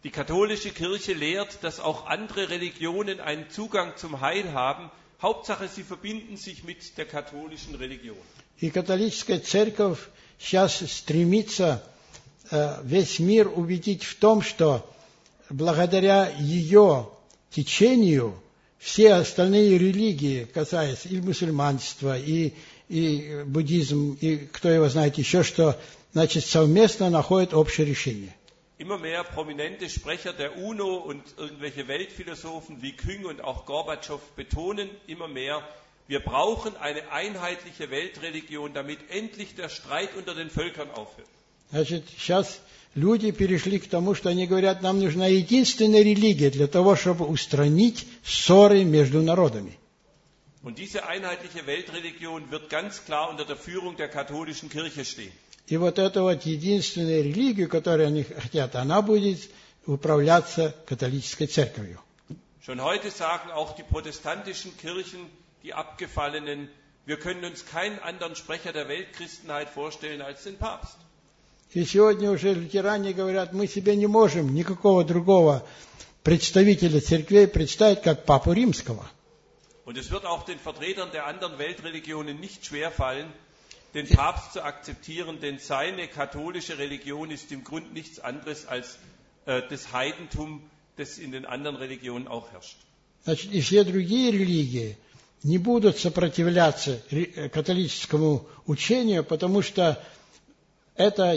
Die katholische Kirche lehrt, dass auch andere Religionen einen Zugang zum Heil haben. Hauptsache, sie verbinden sich mit der katholischen Religion. И католическая церковь сейчас стремится весь мир убедить в том, что благодаря ее течению все остальные религии, касаясь и мусульманства, и буддизм, и кто его знает еще что, значит, совместно находят общее решение. Immer mehr prominente Sprecher der UNO und irgendwelche Weltphilosophen wie Küng und auch Gorbatschow betonen immer mehr, wir brauchen eine einheitliche Weltreligion, damit endlich der Streit unter den Völkern aufhört. Значит, сейчас люди перешли к тому, что они говорят, нам нужна единственная религия для того, чтобы устранить ссоры между народами. Und diese einheitliche Weltreligion wird ganz klar unter der Führung der katholischen Kirche stehen. И вот эта вот единственная религия, которую они хотят, она будет управляться католической церковью. Schon heute sagen auch die protestantischen Kirchen, die Abgefallenen, wir können uns keinen anderen Sprecher der Weltchristenheit vorstellen als den Papst. И сегодня уже лютеране говорят, мы себе не можем никакого другого представителя церквей представить, как Папу Римского. Und es wird auch den Vertretern der anderen Weltreligionen nicht schwerfallen, den Papst zu akzeptieren, denn seine katholische Religion ist im Grunde nichts anderes als das Heidentum, das in den anderen Religionen auch herrscht. Значит, и все другие религии не будут сопротивляться католическому учению, потому что это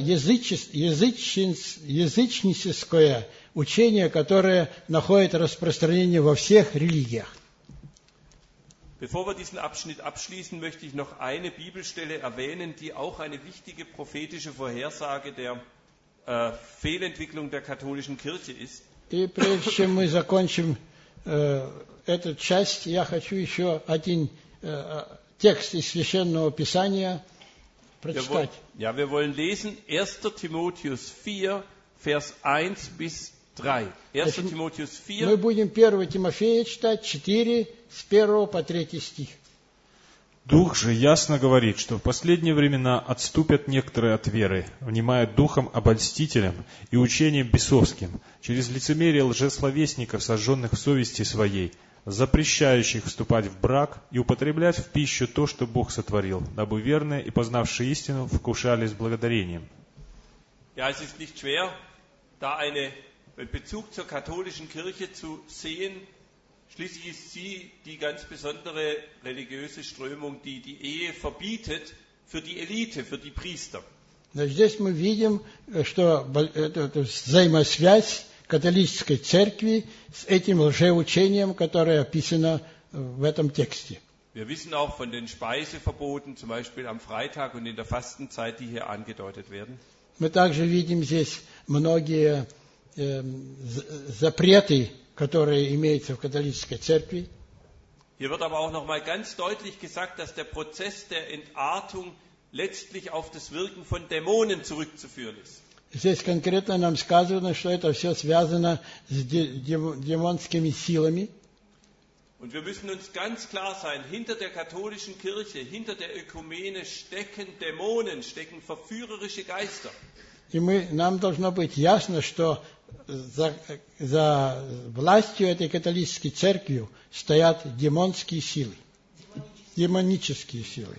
язычническое учение, которое находит распространение во всех религиях. Bevor wir diesen Abschnitt abschließen, möchte ich noch eine Bibelstelle erwähnen, die auch eine wichtige prophetische Vorhersage der Fehlentwicklung der katholischen Kirche ist. И прежде чем мы закончим эту часть, я хочу еще один текст из Священного Писания прочитать. Wir wollen lesen 1. Timotheus 4, Vers 1 bis 3. 1. Timotheus 4. Мы будем 1 Тимофея читать, 4, с 1 по 3 стих. Дух же ясно говорит, что в последние времена отступят некоторые от веры, внимая духом обольстителям и учением бесовским, через лицемерие лжесловесников, сожженных в совести своей, запрещающих вступать в брак и употреблять в пищу то, что Бог сотворил, дабы верные и познавшие истину вкушали с благодарением. Ja, es ist nicht schwer, da einen Bezug zur katholischen Kirche zu sehen. Schließlich ist sie die ganz besondere religiöse Strömung, die die Ehe verbietet für die Elite, für die Priester. Здесь мы видим, что это взаимосвязь католической церкви с этим лжеучением, которое описано в этом тексте. Wir wissen auch von den Speiseverboten, zum Beispiel am Freitag und in der Fastenzeit, die hier angedeutet werden. Мы также видим здесь многие запреты, которые имеются в католической церкви. Hier wird aber auch nochmal ganz deutlich gesagt, dass der Prozess der Entartung letztlich auf das Wirken von Dämonen zurückzuführen ist. Здесь конкретно нам сказано, что это все связано с демонскими силами. Und wir müssen uns ganz klar sein, hinter der katholischen Kirche, hinter der Ökumene stecken Dämonen, stecken verführerische Geister. И нам должно быть ясно, что за властью этой католической церкви стоят демонские силы, демонические силы.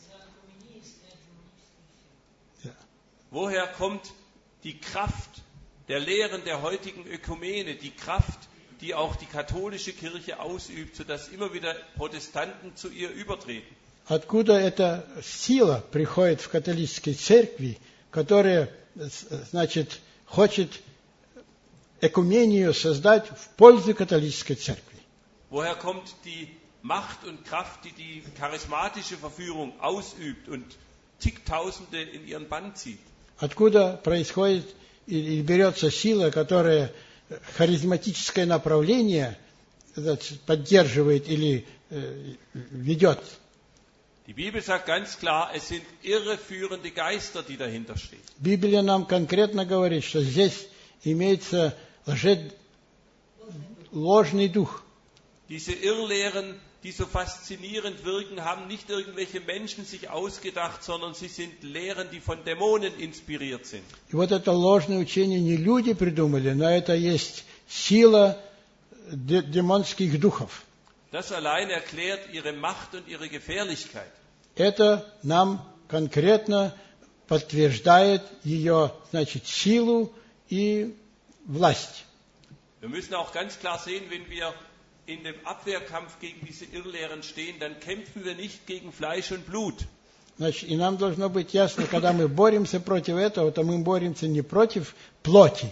Woher kommt die Kraft der Lehren der heutigen Ökumene, die Kraft, die auch die katholische Kirche ausübt, sodass immer wieder Protestanten zu ihr übertreten? Откуда эта сила приходит в католической церкви, которая, значит, хочет Ökumenию создать в пользу католической церкви? Woher kommt die Macht und Kraft, die die charismatische Verführung ausübt und zigtausende in ihren Bann zieht? Откуда происходит и берется сила, которая харизматическое направление поддерживает или ведет? Die Bibel sagt ganz klar, es sind irreführende Geister, die dahinter stehen. Библия нам конкретно говорит, что здесь имеется ложный дух. Diese Irrlehren, die so faszinierend wirken, haben nicht irgendwelche Menschen sich ausgedacht, sondern sie sind Lehren, die von Dämonen inspiriert sind. И вот это ложное учение не люди придумали, но это есть сила демонских духов. Das allein erklärt ihre Macht und ihre Gefährlichkeit. Это нам конкретно подтверждает ее, значит, силу и власть. Wir müssen auch ganz klar sehen, wenn wir in dem Abwehrkampf gegen diese Irrlehren stehen, dann kämpfen wir nicht gegen Fleisch und Blut. Значит, и нам должно быть ясно, когда мы боремся против этого, то мы боремся не против плоти.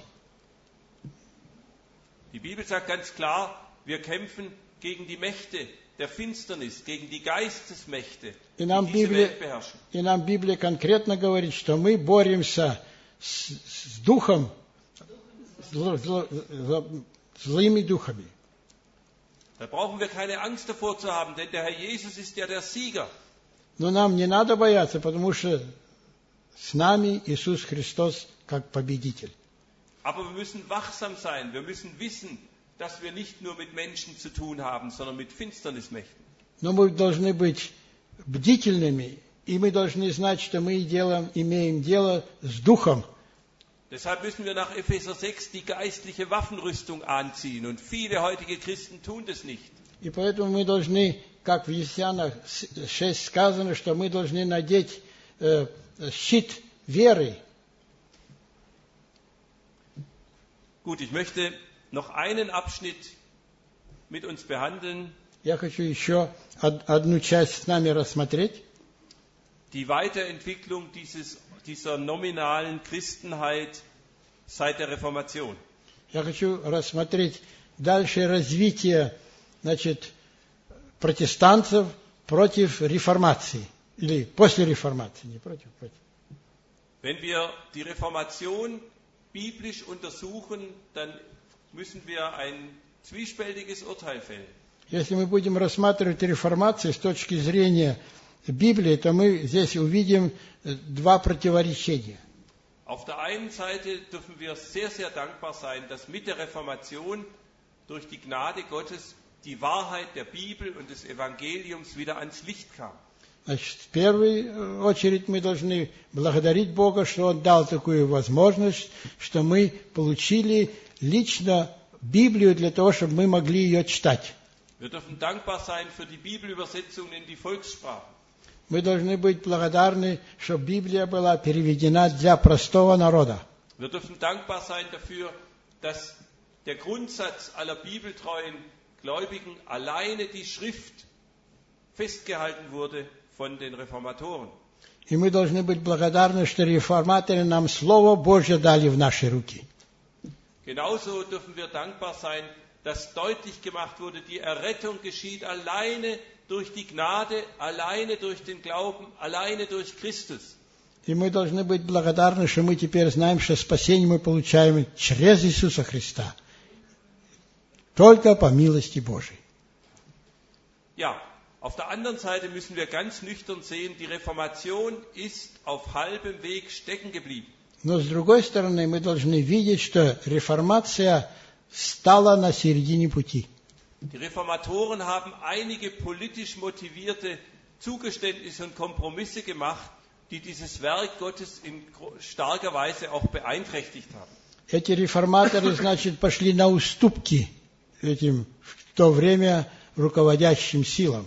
Die Bibel sagt ganz klar, wir kämpfen gegen die Mächte der Finsternis, gegen die Geistesmächte, die diese Welt beherrschen. И нам Библия конкретно говорит, что мы боремся с духом, злыми духами. Da brauchen wir keine Angst davor zu haben, denn der Herr Jesus ist ja der Sieger. Но нам не надо бояться, потому что с нами Иисус Христос как победитель. Aber wir müssen wachsam sein, wir müssen wissen, dass wir nicht nur mit Menschen zu tun haben, sondern mit Finsternismächten. Но мы должны быть бдительными, и мы должны знать, что мы имеем дело с Духом. Deshalb müssen wir nach Epheser 6 die geistliche Waffenrüstung anziehen. Und viele heutige Christen tun das nicht. И поэтому мы должны, как в Ефесянах 6 сказано, что мы должны надеть щит веры. Gut, ich möchte noch einen Abschnitt mit uns behandeln. Я хочу еще одну часть с нами рассмотреть. Die Weiterentwicklung dieser nominalen Christenheit seit der Reformation. Я хочу рассмотреть дальше развитие, значит, протестантов против реформации. Или после реформации, не против. Wenn wir die Reformation biblisch untersuchen, dann müssen wir ein zwiespältiges Urteil fällen. Если мы будем рассматривать реформацию с точки зрения Библии, то мы здесь увидим два противоречения. Auf der einen Seite dürfen wir sehr, sehr dankbar sein, dass mit der Reformation durch die Gnade Gottes die Wahrheit der Bibel und des Evangeliums wieder ans Licht kam. Значит, в первую очередь мы должны благодарить Бога, что Он дал такую возможность, что мы получили лично Библию для того, чтобы мы могли ее читать. Wir dürfen dankbar sein für die Bibelübersetzung in die Volkssprachen. Мы должны быть благодарны, что Библия была переведена для простого народа. Wir dürfen dankbar sein dafür, dass der Grundsatz aller bibeltreuen Gläubigen alleine die Schrift festgehalten wurde von den Reformatoren. И мы должны быть благодарны, что реформаторы нам Слово Божье дали в наши руки. Genauso dürfen wir dankbar sein, dass deutlich gemacht wurde, die Errettung geschieht alleine durch die Gnade, alleine durch den Glauben, alleine durch Christus. И мы должны быть благодарны, что мы теперь знаем, что спасение мы получаем через Иисуса Христа. Только по милости Божией. Ja, auf der anderen Seite müssen wir ganz nüchtern sehen, die Reformation ist auf halbem Weg stecken geblieben. Но с другой стороны, мы должны видеть, что реформация стала на середине пути. Die Reformatoren haben einige politisch motivierte Zugeständnisse und Kompromisse gemacht, die dieses Werk Gottes in starker Weise auch beeinträchtigt haben. Эти реформаторы, значит, пошли на уступки этим в то время руководящим силам.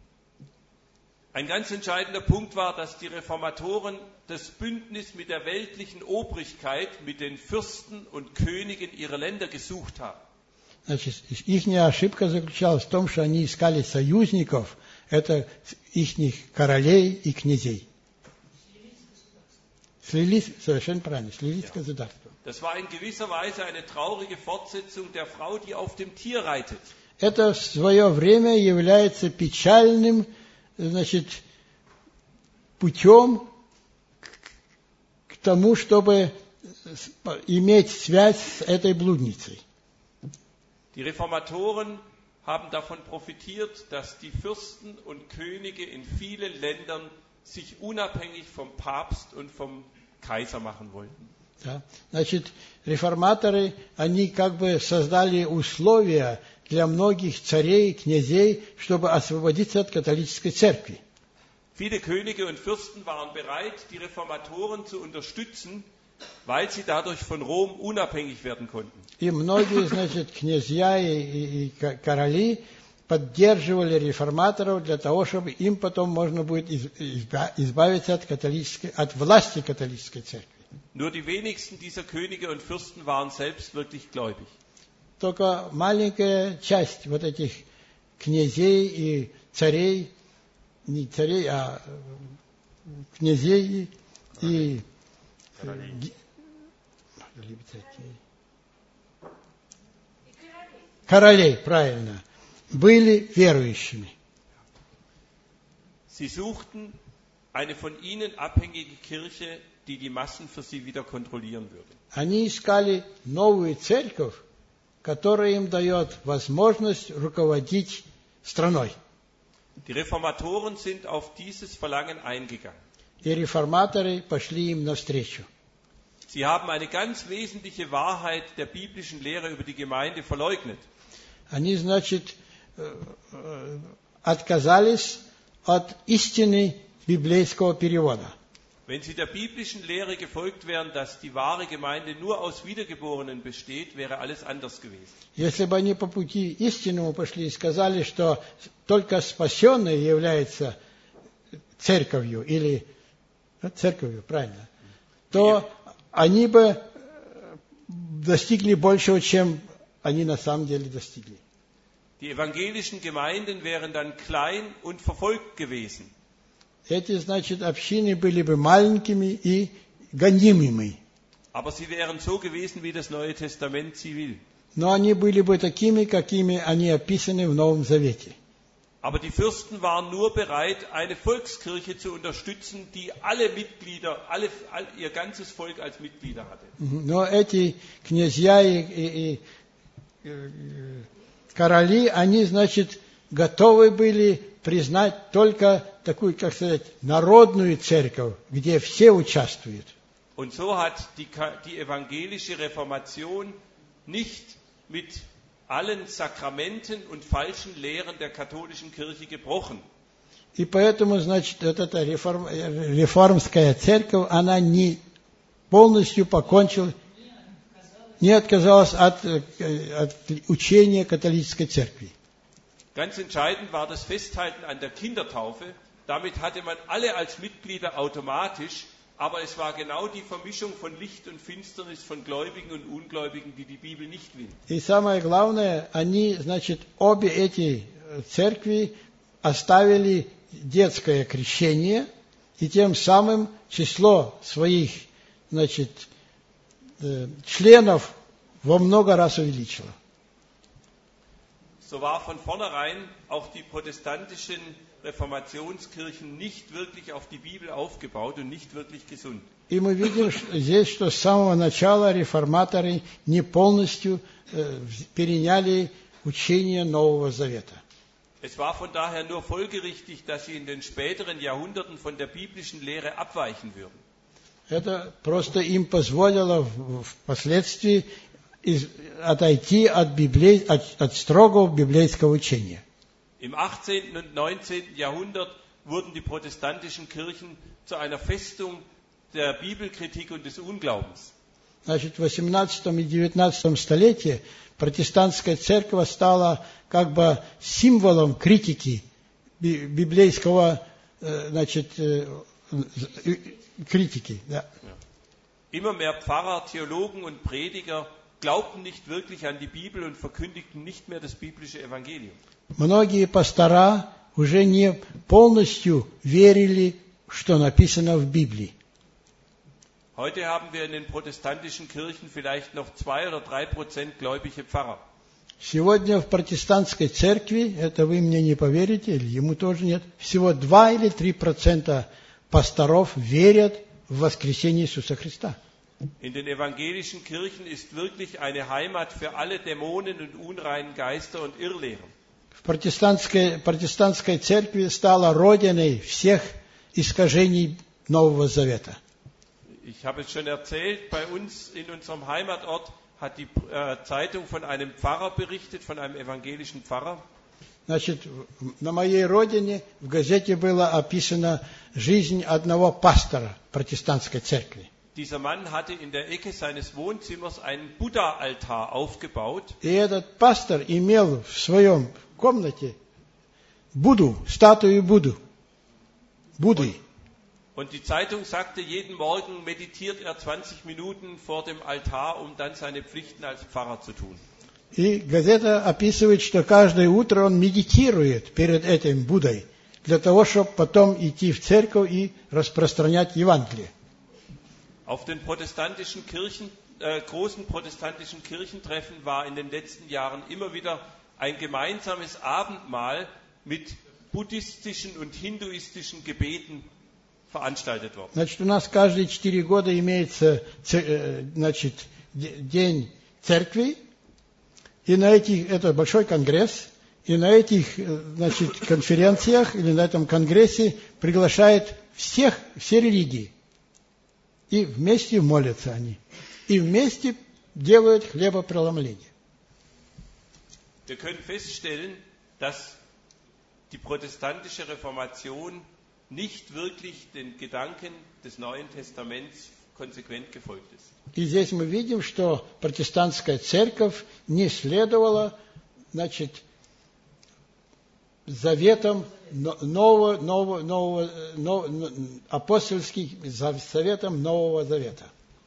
Ein ganz entscheidender Punkt war, dass die Reformatoren das Bündnis mit der weltlichen Obrigkeit, mit den Fürsten und Königen ihrer Länder gesucht haben. Значит, их ошибка заключалась в том, что они искали союзников, это ихних королей и князей. Слились, совершенно правильно, слились с государством. Das war in gewisser Weise eine traurige Fortsetzung der Frau, die auf dem Tier reitet. Это в свое время является печальным, значит, путем к тому, чтобы иметь связь с этой блудницей. Die Reformatoren haben davon profitiert, dass die Fürsten und Könige in vielen Ländern sich unabhängig vom Papst und vom Kaiser machen wollten. Да? Значит, реформаторы, они как бы создали условия для многих царей, князей, чтобы освободиться от католической церкви. Viele Könige und Fürsten waren bereit, die Reformatoren zu unterstützen, weil sie dadurch von Rom unabhängig werden konnten. И многие, значит, князья и короли поддерживали реформаторов для того, чтобы им потом можно будет избавиться от власти католической церкви. Nur die wenigsten dieser Könige und Fürsten waren selbst wirklich gläubig. Только маленькая часть вот этих князей и царей, не царей, а князей и королей, правильно, были верующими. Sie suchten eine von ihnen abhängige Kirche, die die Massen für sie wieder kontrollieren würde. Они искали новую церковь, которая им дает возможность руководить страной. Die Reformatoren sind auf dieses Verlangen eingegangen. И реформаторы пошли им навстречу. Sie haben eine ganz wesentliche Wahrheit der biblischen Lehre über die Gemeinde verleugnet. Они, значит, отказались от истины библейского перевода. Wenn sie der biblischen Lehre gefolgt wären, dass die wahre Gemeinde nur aus Wiedergeborenen besteht, wäre alles anders gewesen. Если бы они по пути истинному пошли и сказали, что только спасенные являются церковью, или церковью, правильно, то они бы достигли большего, чем они на самом деле достигли. Die evangelischen Gemeinden wären dann klein und verfolgt gewesen. Эти, значит, общины были бы маленькими и гонимыми. Aber sie wären so gewesen, wie das Neue Testament sie will. Но они были бы такими, какими они описаны в Новом Завете. Aber die Fürsten waren nur bereit, eine Volkskirche zu unterstützen, die alle Mitglieder, ihr ganzes Volk als Mitglieder hatte. Но эти князья и короли, они, значит, готовы были признать только такую, как сказать, народную церковь, где все участвуют. Und so hat die evangelische Reformation nicht mit allen Sakramenten und falschen Lehren der katholischen Kirche gebrochen. И поэтому, значит, вот эта реформская церковь, она не полностью покончила, не отказалась от учения католической церкви. Ganz entscheidend war das Festhalten an der Kindertaufe. Damit hatte man alle als Mitglieder automatisch, aber es war genau die Vermischung von Licht und Finsternis, von Gläubigen und Ungläubigen, die die Bibel nicht will. И самое главное, они, значит, обе эти церкви оставили детское крещение, и тем самым число своих, значит, членов во много раз увеличило. So war von vornherein auch die protestantischen Reformationskirchen nicht wirklich auf die Bibel aufgebaut und nicht wirklich gesund. И мы видим здесь, что с самого начала реформаторы не полностью переняли учение Нового Завета. Es war von daher nur folgerichtig, dass sie in den späteren Jahrhunderten von der biblischen Lehre abweichen würden. Это просто им позволило впоследствии отойти от строгого библейского учения. Im 18. und 19. Jahrhundert wurden die protestantischen Kirchen zu einer Festung der Bibelkritik und des Unglaubens. Значит, в 18 и 19 столетии протестантская церковь стала как бы символом критики библейского, значит, критики. Да. Immer mehr Pfarrer, Theologen und Prediger glaubten nicht wirklich an die Bibel und verkündigten nicht mehr das biblische Evangelium. Многие пастора уже не полностью верили, что написано в Библии. Heute haben wir in den protestantischen Kirchen vielleicht noch 2 oder 3% gläubige Pfarrer. Сегодня в протестантской церкви, это вы мне не поверите, или ему тоже нет, всего 2 или 3% пасторов верят в воскресение Иисуса Христа. In den evangelischen Kirchen ist wirklich eine Heimat für alle Dämonen und unreinen Geister und Irrlehren. В протестантской церкви стала родиной всех искажений Нового Завета. Ich habe es schon erzählt, bei uns in unserem Heimatort hat die Zeitung von einem Pfarrer berichtet, von einem evangelischen Pfarrer. Значит, на моей родине в газете была описана жизнь одного пастора протестантской церкви. Dieser Mann hatte in der Ecke seines Wohnzimmers einen Buddha-Altar aufgebaut. И этот пастор имел в своем комнате Будду, статую Будды. Und die Zeitung sagte, jeden Morgen meditiert er 20 Minuten vor dem Altar, um dann seine Pflichten als Pfarrer zu tun. И газета описывает, что каждое утро он медитирует перед этим Буддой, для того, чтобы потом идти в церковь и распространять Евангелие. Auf den großen protestantischen Kirchentreffen war in den letzten Jahren immer wieder ein gemeinsames Abendmahl mit buddhistischen und hinduistischen Gebeten veranstaltet worden. Значит, у нас каждые 4 года имеется, значит, день церкви, и на этих, это большой конгресс, и на этих, значит, конференциях или на этом конгрессе приглашают все религии. И вместе молятся они. И вместе делают хлебопреломление. Wir können feststellen, dass die protestantische Reformation nicht wirklich den Gedanken des Neuen Testaments konsequent gefolgt ist. И здесь мы видим, что протестантская церковь не следовала, значит, заветам апостольских заветам Нового Завета.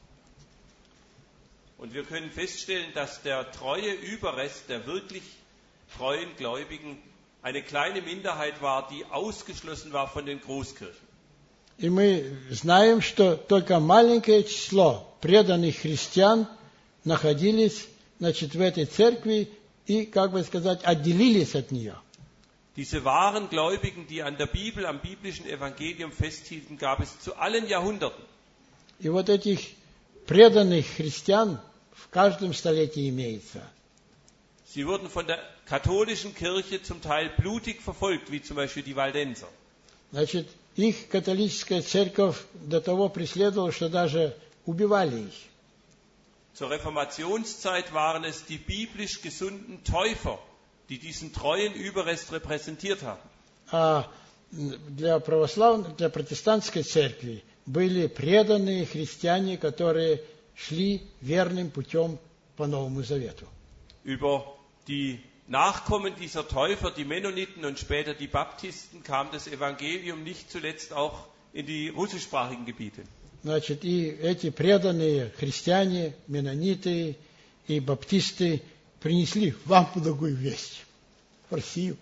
Und wir können feststellen, dass der treue Überrest der wirklich treuen Gläubigen eine kleine Minderheit war, die ausgeschlossen war von den Großkirchen. И мы знаем, что только маленькое число преданных христиан находились, значит, в этой церкви и, как бы сказать, отделились от нее. Diese wahren Gläubigen, die an der Bibel, am biblischen Evangelium festhielten, gab es zu allen Jahrhunderten. И вот этих преданных христиан в каждом столетии имеется. Sie wurden von der katholischen Kirche zum Teil blutig verfolgt, wie zum Beispiel die Waldenser. Значит, их католическая церковь до того преследовала, что даже убивали их. Zur Reformationszeit waren es die biblisch gesunden Täufer, die diesen treuen Überrest repräsentiert haben. А для протестантской церкви были преданные христиане, которые шли верным путем по Новому Завету. Über die Nachkommen dieser Täufer, die Mennoniten und später die Baptisten, kam das Evangelium nicht zuletzt auch in die russischsprachigen Gebiete. Значит, и эти преданные христиане, меннониты и баптисты принесли вам благую весть в Россию.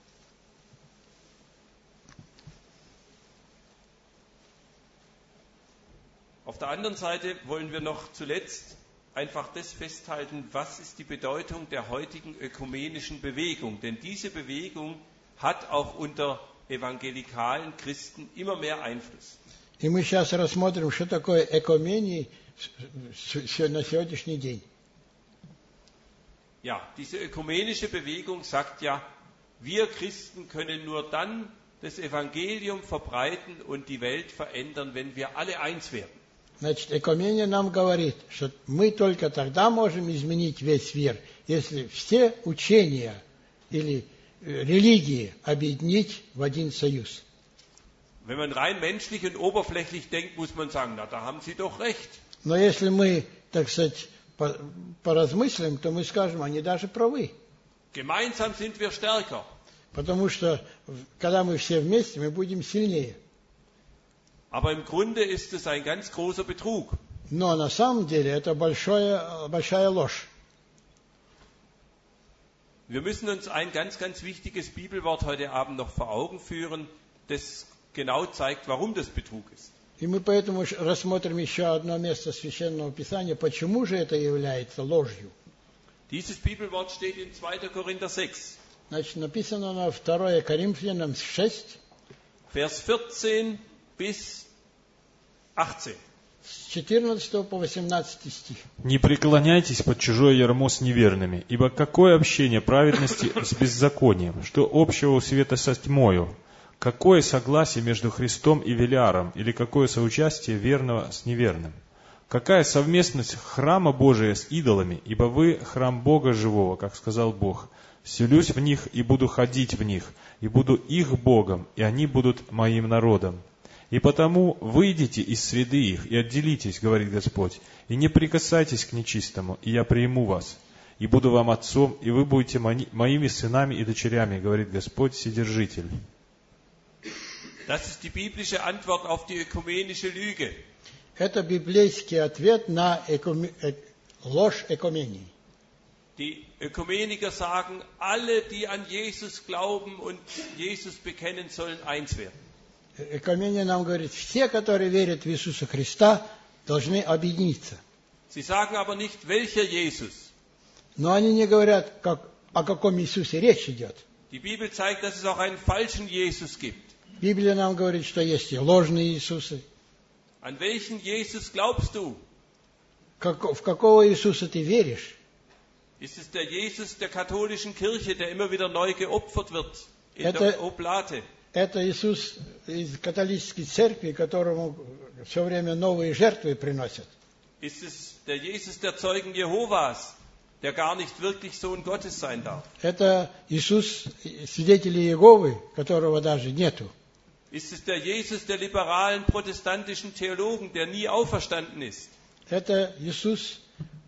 Auf der anderen Seite wollen wir noch zuletzt einfach das festhalten, was ist die Bedeutung der heutigen ökumenischen Bewegung. Denn diese Bewegung hat auch unter evangelikalen Christen immer mehr Einfluss. И мы сейчас рассмотрим, что такое экумения на сегодняшний день. Ja, diese ökumenische Bewegung sagt ja, wir Christen können nur dann das Evangelium verbreiten und die Welt verändern, wenn wir alle eins werden. Значит, экумения нам говорит, что мы только тогда можем изменить весь мир, если все учения или религии объединить в один союз. Wenn man rein menschlich und oberflächlich denkt, muss man sagen, na, da haben Sie doch recht. Но если мы, так сказать, поразмыслим, то мы скажем, они даже правы. Gemeinsam sind wir stärker. Потому что, когда мы все вместе, мы будем сильнее. Aber im Grunde ist es ein ganz großer Betrug. Но на самом деле это большая ложь. Wir müssen uns ein ganz, ganz wichtiges Bibelwort heute Abend noch vor Augen führen, das genau zeigt, warum das Betrug ist. И мы поэтому рассмотрим еще одно место Священного Писания, почему же это является ложью. Dieses Bibelwort steht in 2. Korinther 6. Значит, написано на 2 Коринфянам 6, Vers 14 bis 18. с 14 по 18 стих. «Не преклоняйтесь под чужое ярмо с неверными, ибо какое общение праведности с беззаконием, что общего у света со тьмою? Какое согласие между Христом и Велиаром, или какое соучастие верного с неверным? Какая совместность храма Божия с идолами, ибо вы храм Бога живого, как сказал Бог. Вселюсь в них и буду ходить в них, и буду их Богом, и они будут моим народом. И потому выйдите из среды их и отделитесь, говорит Господь, и не прикасайтесь к нечистому, и я приму вас, и буду вам отцом, и вы будете моими сынами и дочерями, говорит Господь Вседержитель. Das ist die biblische Antwort auf die ökumenische Lüge. Это библейский ответ на ложь экумении. Die Ökumeniker sagen, alle, die an Jesus glauben und Jesus bekennen, sollen eins werden. Экумения нам говорит, все, которые верят в Иисуса Христа, должны объединиться. Sie sagen aber nicht, welcher Jesus. Но они не говорят, о каком Иисусе речь идет. Die Bibel zeigt, dass es auch einen falschen Jesus gibt. Библия нам говорит, что есть и ложные Иисусы. An welchen Jesus glaubst du? В какого Иисуса ты веришь? Ist es der Jesus der katholischen Kirche, der immer wieder neu geopfert wird in der Oblate? Это Иисус из католической церкви, которому все время новые жертвы приносят. Ist es der Jesus der Zeugen Jehovas, der gar nicht wirklich Sohn Gottes sein darf? Это Иисус свидетелей Иеговы, которого даже нету. Ist es der Jesus der liberalen protestantischen Theologen, der nie auferstanden ist? Это Иисус,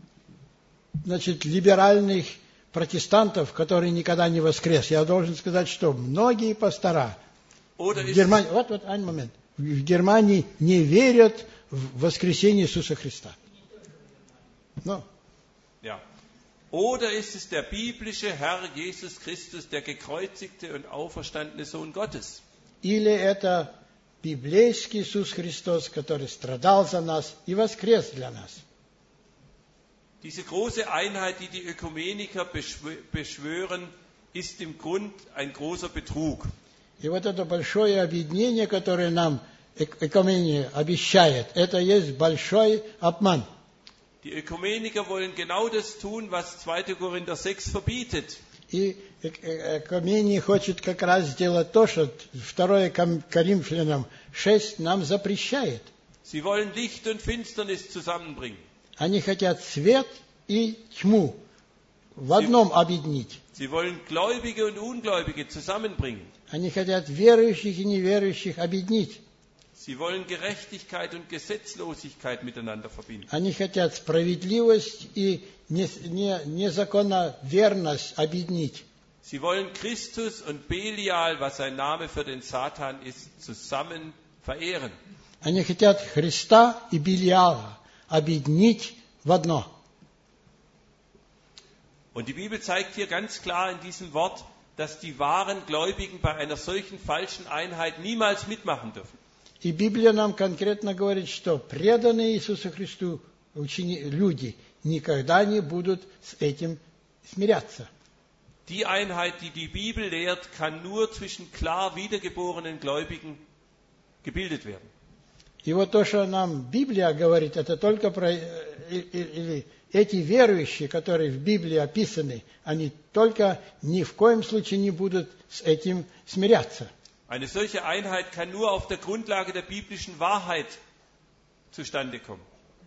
либеральных протестантов, который никогда не воскрес. Я должен сказать, что многие пастора в Германии, в Германии не верят в воскресение Иисуса Христа. Но. Ja. Oder ist es der biblische Herr Jesus Christus, der gekreuzigte und auferstandene Sohn Gottes? Или это библейский Иисус Христос, который страдал за нас и воскрес для нас. Diese große Einheit, die die Ökumeniker beschwören, ist im Grund ein großer Betrug. И вот это большое объединение, которое нам Ökumenie обещает, это есть большой обман. Die Ökumeniker wollen genau das tun, was 2. Korinther 6 verbietet. И Ökumenie хочет как раз сделать то, что 2 Коринфянам 6 нам запрещает. Sie wollen Licht und Finsternis zusammenbringen. Они хотят свет и тьму в одном объединить. Sie wollen Gläubige und Ungläubige zusammenbringen. Они хотят верующих и неверующих объединить. Sie wollen Gerechtigkeit und Gesetzlosigkeit miteinander verbinden. Они хотят справедливость и незаконноверность объединить. Sie wollen Christus und Belial, was sein Name für den Satan ist, zusammen verehren. Они хотят Христа и Белиала объединить в одно. Und die Bibel zeigt hier ganz klar in diesem Wort, dass die wahren Gläubigen bei einer solchen falschen Einheit niemals mitmachen dürfen. И Библия нам конкретно говорит, что преданные Иисусу Христу люди никогда не будут с этим смиряться. Die Einheit, die die Bibel lehrt, kann nur zwischen klar wiedergeborenen Gläubigen gebildet werden. И вот то, что нам Библия говорит, это только про эти верующие, которые в Библии описаны, они только ни в коем случае не будут с этим смиряться. Eine solche Einheit kann nur auf der Grundlage der biblischen Wahrheit zustande kommen.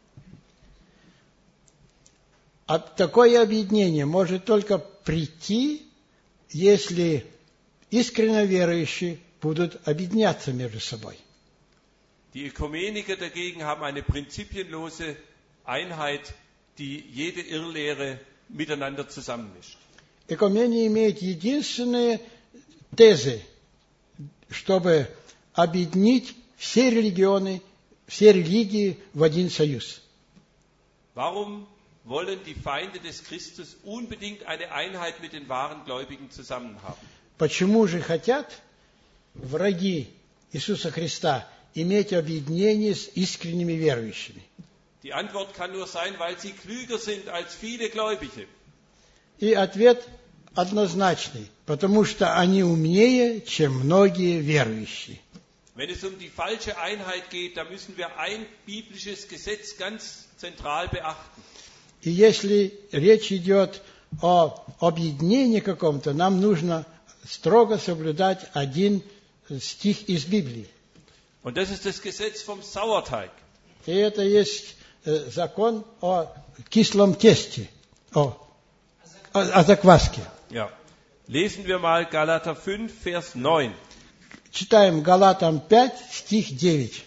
А такое объединение может только прийти, если искренне верующие будут объединяться между собой. Die Ökumeniker dagegen haben eine prinzipienlose Einheit, die jede Irrlehre miteinander zusammenmischt. Ökumения имеет единственные тезы, чтобы объединить все религионы, все религии в один союз. Warum wollen die Feinde des Christus unbedingt eine Einheit mit den wahren Gläubigen zusammen haben? Почему же хотят враги Иисуса Христа иметь объединение с искренними верующими? Die Antwort kann nur sein, weil sie klüger sind als viele Gläubige. И ответ однозначный, потому что они умнее, чем многие верующие. Wenn es um die falsche Einheit geht, dann müssen wir ein biblisches Gesetz ganz zentral beachten. И если речь идет о объединении каком-то, нам нужно строго соблюдать один стих из Библии. Und das ist das Gesetz vom Sauerteig. И это есть закон о кислом тесте, о закваске. Ja. Lesen wir mal Galater 5, Vers 9. Читаем Галатам 5, стих 9.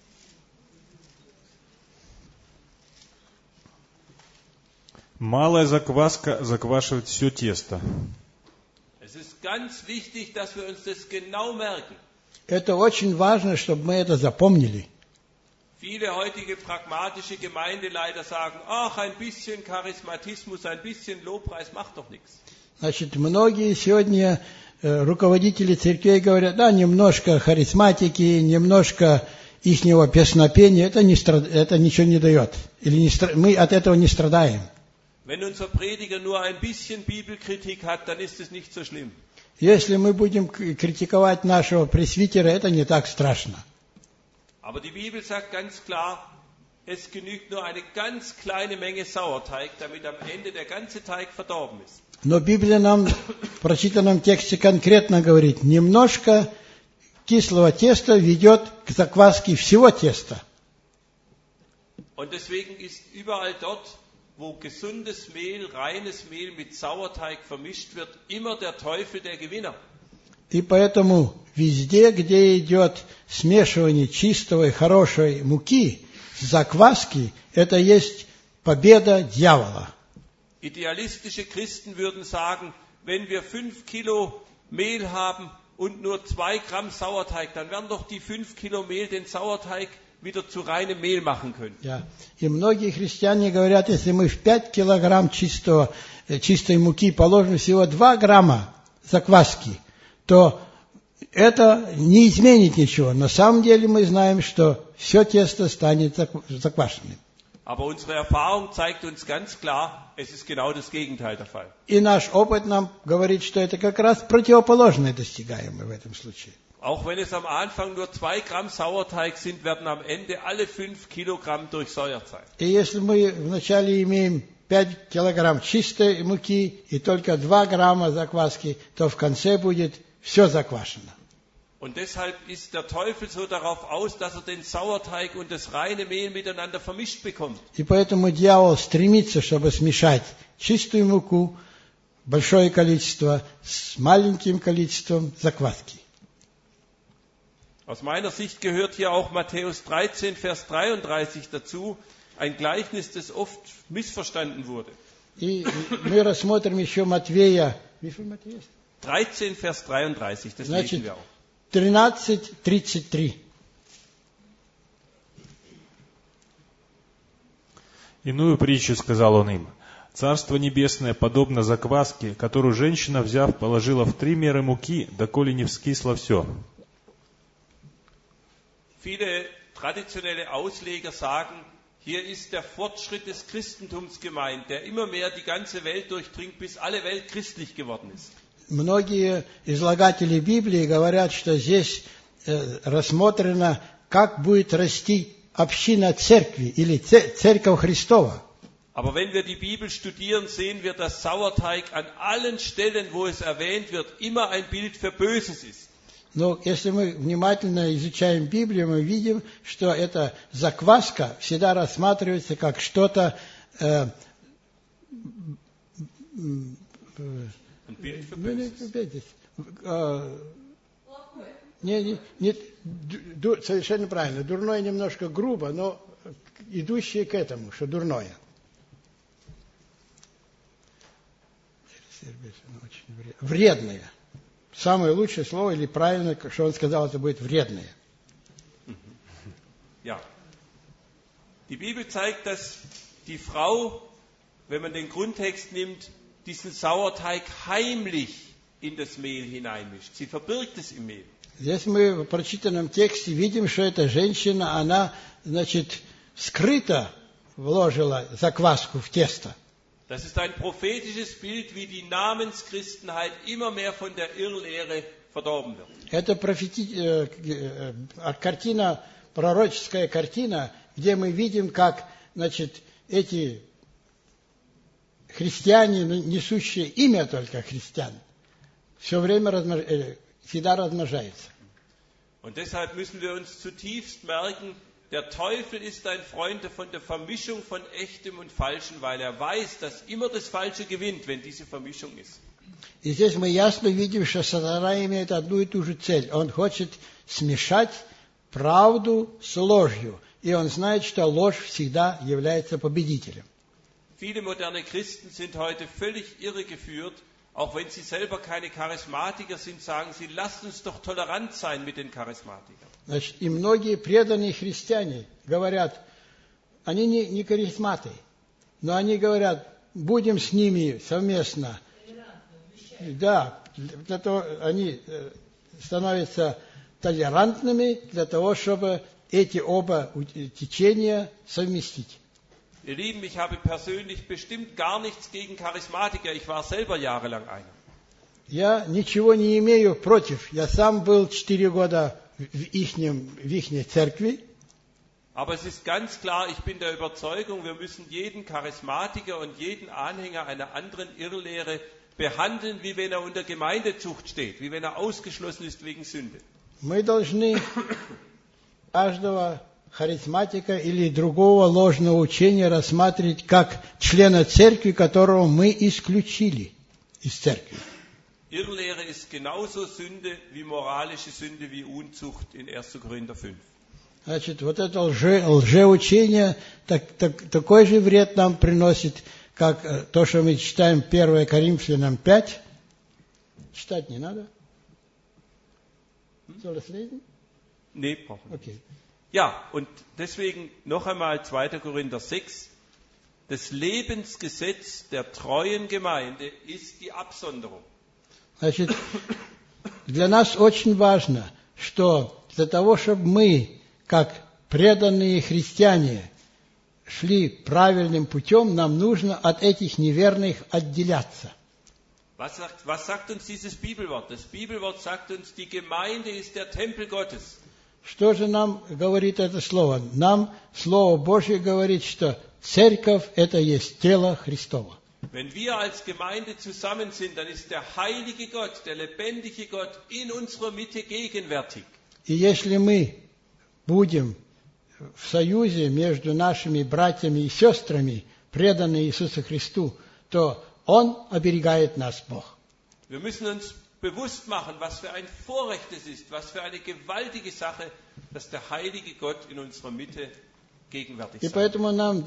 Малая закваска заквашивает все тесто. Es ist ganz wichtig, dass wir uns das genau merken. Это очень важно, чтобы мы это запомнили. Viele heutige pragmatische Gemeindeleiter sagen, ach, ein bisschen Charismatismus, ein bisschen Lobpreis macht doch nichts. Значит, многие сегодня руководители церквей говорят, да, немножко харизматики, немножко ихнего песнопения, это ничего не дает. Мы от этого не страдаем. Wenn unser Prediger nur ein bisschen Bibelkritik hat, dann ist es nicht so schlimm. Если мы будем критиковать нашего пресвитера, это не так страшно. Aber die Bibel sagt ganz klar, es genügt nur eine ganz kleine Menge Sauerteig, damit am Ende der ganze Teig verdorben ist. Но Библия нам в прочитанном тексте конкретно говорит, немножко кислого теста ведет к закваске всего теста. Und deswegen ist überall dort, wo gesundes Mehl, reines Mehl mit Sauerteig vermischt wird, immer der Teufel der Gewinner. И поэтому везде, где идет смешивание чистого и хорошей муки, закваски, это есть победа дьявола. Idealistische Christen würden sagen, wenn wir 5 Kilo Mehl haben und nur 2 Gramm Sauerteig, dann werden doch die 5 Kilo Mehl den Sauerteig wieder zu reinem Mehl machen können. Ja. И многие христиане говорят, если мы в 5 килограмм чистой муки положим всего 2 грамма закваски, то это не изменит ничего. На самом деле мы знаем, что все тесто станет заквашенным. Aber unsere Erfahrung zeigt uns ganz klar, es ist genau das Gegenteil der Fall. И наш опыт нам говорит, что это как раз противоположное достигаемое в этом случае. Auch wenn es am Anfang nur 2 Gramm Sauerteig sind, werden am Ende alle 5 Kilogramm durchsäuert sein. И если мы вначале имеем 5 килограмм чистой муки и только 2 грамма закваски, то в конце будет все заквашено. Und deshalb ist der Teufel so darauf aus, dass er den Sauerteig und das reine Mehl miteinander vermischt bekommt. И поэтому дьявол стремится, чтобы смешать чистую муку, большое количество, с маленьким количеством закваски. Aus meiner Sicht gehört hier auch Matthäus 13, Vers 33 dazu, ein Gleichnis, das oft missverstanden wurde. И мы рассмотрим еще Матвея. 13, Vers 33, das lesen wir auch. 13:33. Иную притчу сказал он им. Царство небесное подобно закваске, которую женщина, взяв, положила в 3 меры муки, доколе не вскисло все. Viele traditionelle Ausleger sagen, hier ist der Fortschritt des Christentums gemeint, der immer mehr die ganze Welt durchdringt, bis alle Welt christlich geworden ist. Многие излагатели Библии говорят, что здесь рассмотрено, как будет расти община церкви или церковь Христова. Aber wenn wir die Bibel studieren, sehen wir, dass Sauerteig an allen Stellen, wo es erwähnt wird, immer ein Bild für Böses ist. Но если мы внимательно изучаем Библию, мы видим, что эта закваска всегда рассматривается как что-то совершенно правильно. Дурное немножко грубо, но идущее к этому, что дурное. Вредное. Самое лучшее слово или правильно, что он сказал, это будет вредное. Ja. Die Bibel zeigt, dass die Frau, wenn man den Grundtext nimmt, diesen Sauerteig heimlich in das Mehl hineinmischt. Sie verbirgt es im Mehl. Здесь мы в прочитанном тексте видим, что эта женщина, она, скрыто вложила закваску в тесто. Das ist ein prophetisches Bild, wie die Namenschristenheit immer mehr von der Irrlehre verdorben wird. Это картина, пророческая картина, где мы видим, как, эти христиане, несущие имя только христиан, все время всегда размножаются. Und deshalb müssen wir uns zutiefst merken, der Teufel ist ein Freund von der Vermischung von Echtem und Falschem, weil er weiß, dass immer das Falsche gewinnt, wenn diese Vermischung ist. И здесь мы ясно видим, что сатана имеет одну и ту же цель. Он хочет смешать правду с ложью. И он знает, что ложь всегда является победителем. Viele moderne Christen sind heute völlig irregeführt, auch wenn sie selber keine Charismatiker sind, sagen sie, lasst uns doch tolerant sein mit den Charismatikern. Значит, и многие преданные христиане говорят, они не харизматы, но они говорят, будем с ними совместно. Да, для того, они становятся толерантными для того, чтобы эти оба течения совместить. Ihr Lieben, ich habe persönlich bestimmt gar nichts gegen Charismatiker. Ich war selber jahrelang einer. Я ничего не имею против. Я сам был 4 года в ихней церкви. Aber es ist ganz klar, ich bin der Überzeugung, wir müssen jeden Charismatiker und jeden Anhänger einer anderen Irrlehre behandeln, wie wenn er unter Gemeindezucht steht, wie wenn er ausgeschlossen ist wegen Sünde. Мы должны каждого харизматика или другого ложного учения рассматривать как члена церкви, которого мы исключили из церкви. Irrlehre ist genauso Sünde wie moralische Sünde, wie Unzucht in 1. Korinther 5. Значит, вот это лжеучение такой же вред нам приносит, как то, что мы читаем 1 Коринфянам 5. Читать не надо? Soll das lesen? Nee, brauchen wir nicht. Okay. Ja, und deswegen noch einmal 2. Korinther 6. Das Lebensgesetz der treuen Gemeinde ist die Absonderung. Значит, для нас очень важно, что для того, чтобы мы, как преданные христиане, шли правильным путем, нам нужно от этих неверных отделяться. Was sagt uns dieses Bibelwort? Das Bibelwort sagt uns, die Gemeinde ist der Tempel Gottes. Что же нам говорит это слово? Нам Слово Божье говорит, что церковь – это есть тело Христово. Wenn wir als Gemeinde zusammen sind, dann ist der heilige Gott, der lebendige Gott in unserer Mitte gegenwärtig. И если мы будем в союзе между нашими братьями и сестрами, преданные Иисусу Христу, то Он оберегает нас, Бог. Wir müssen uns bewusst machen, was für ein Vorrecht es ist, was für eine gewaltige Sache, dass der heilige Gott in unserer Mitte gegenwärtig И ist. поэтому мы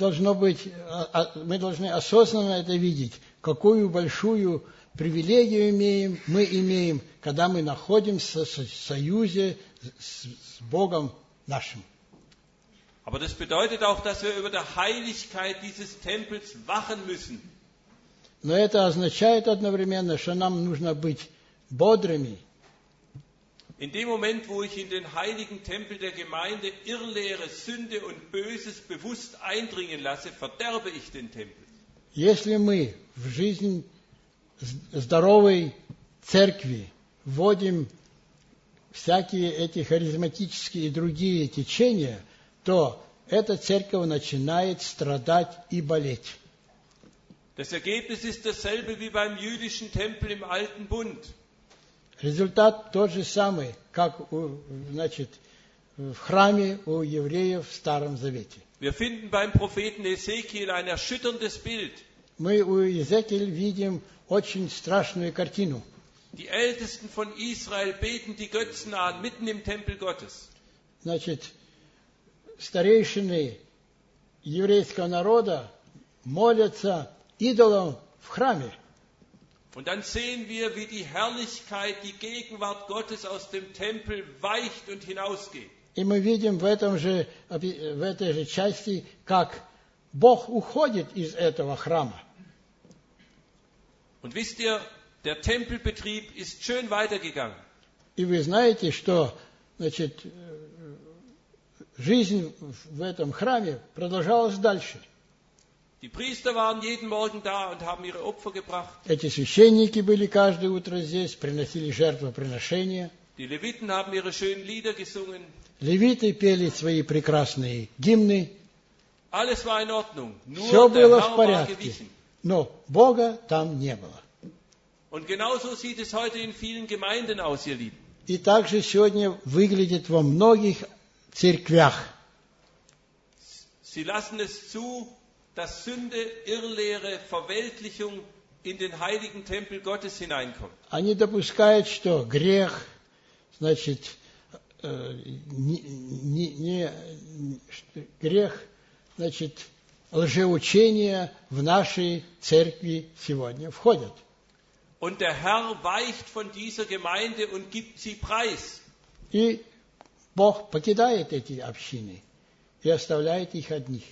должны осознанно это видеть, какую большую привилегию мы имеем, когда мы находимся в союзе с Богом нашим. Aber das bedeutet auch, dass wir über der Heiligkeit dieses Tempels wachen müssen. Но это означает одновременно, что нам нужно быть бодрыми. In dem Moment, wo ich in den heiligen Tempel der Gemeinde Irrlehre, Sünde und Böses bewusst eindringen lasse, verderbe ich den Tempel. Если мы в жизнь здоровой церкви вводим всякие эти харизматические и другие течения, то эта церковь начинает страдать и болеть. Das Ergebnis ist dasselbe wie beim jüdischen Tempel im Alten Bund. Результат тот же самый, как в храме у евреев в Старом Завете. Wir finden beim Propheten Ezekiel ein erschütterndes Bild. Мы у Иезекииля видим очень страшную картину. Die Ältesten von Israel beten die Götzen an, mitten im Tempel Gottes. Значит, старейшины еврейского народа молятся идолам в храме. Und dann sehen wir, wie die Herrlichkeit, die Gegenwart Gottes aus dem Tempel weicht und hinausgeht. И мы видим в этой же части, как Бог уходит из этого храма. Und wisst ihr, der Tempelbetrieb ist schön weitergegangen. И вы знаете, что жизнь в этом храме продолжалась дальше. Die Priester waren jeden Morgen da und haben ihre Opfer gebracht. Эти священники были каждое утро здесь, приносили жертвоприношения. Die Leviten haben ihre schönen Lieder gesungen. Левиты пели свои прекрасные гимны. Alles war in Ordnung. Все Nur der было в Herr war порядке. gewichen. Но Бога там не было. Und genauso sieht es heute in vielen Gemeinden aus, ihr Lieben. и также сегодня выглядит во многих церквях. Sie lassen es zu, dass Sünde, Irrlehre, Verweltlichung in den heiligen Tempel Gottes hineinkommt. Они допускают, что грех, значит, грех, значит, лжеучения в нашей церкви сегодня входят. Und der Herr weicht von dieser Gemeinde und gibt sie preis. И Бог покидает эти общины и оставляет их одних.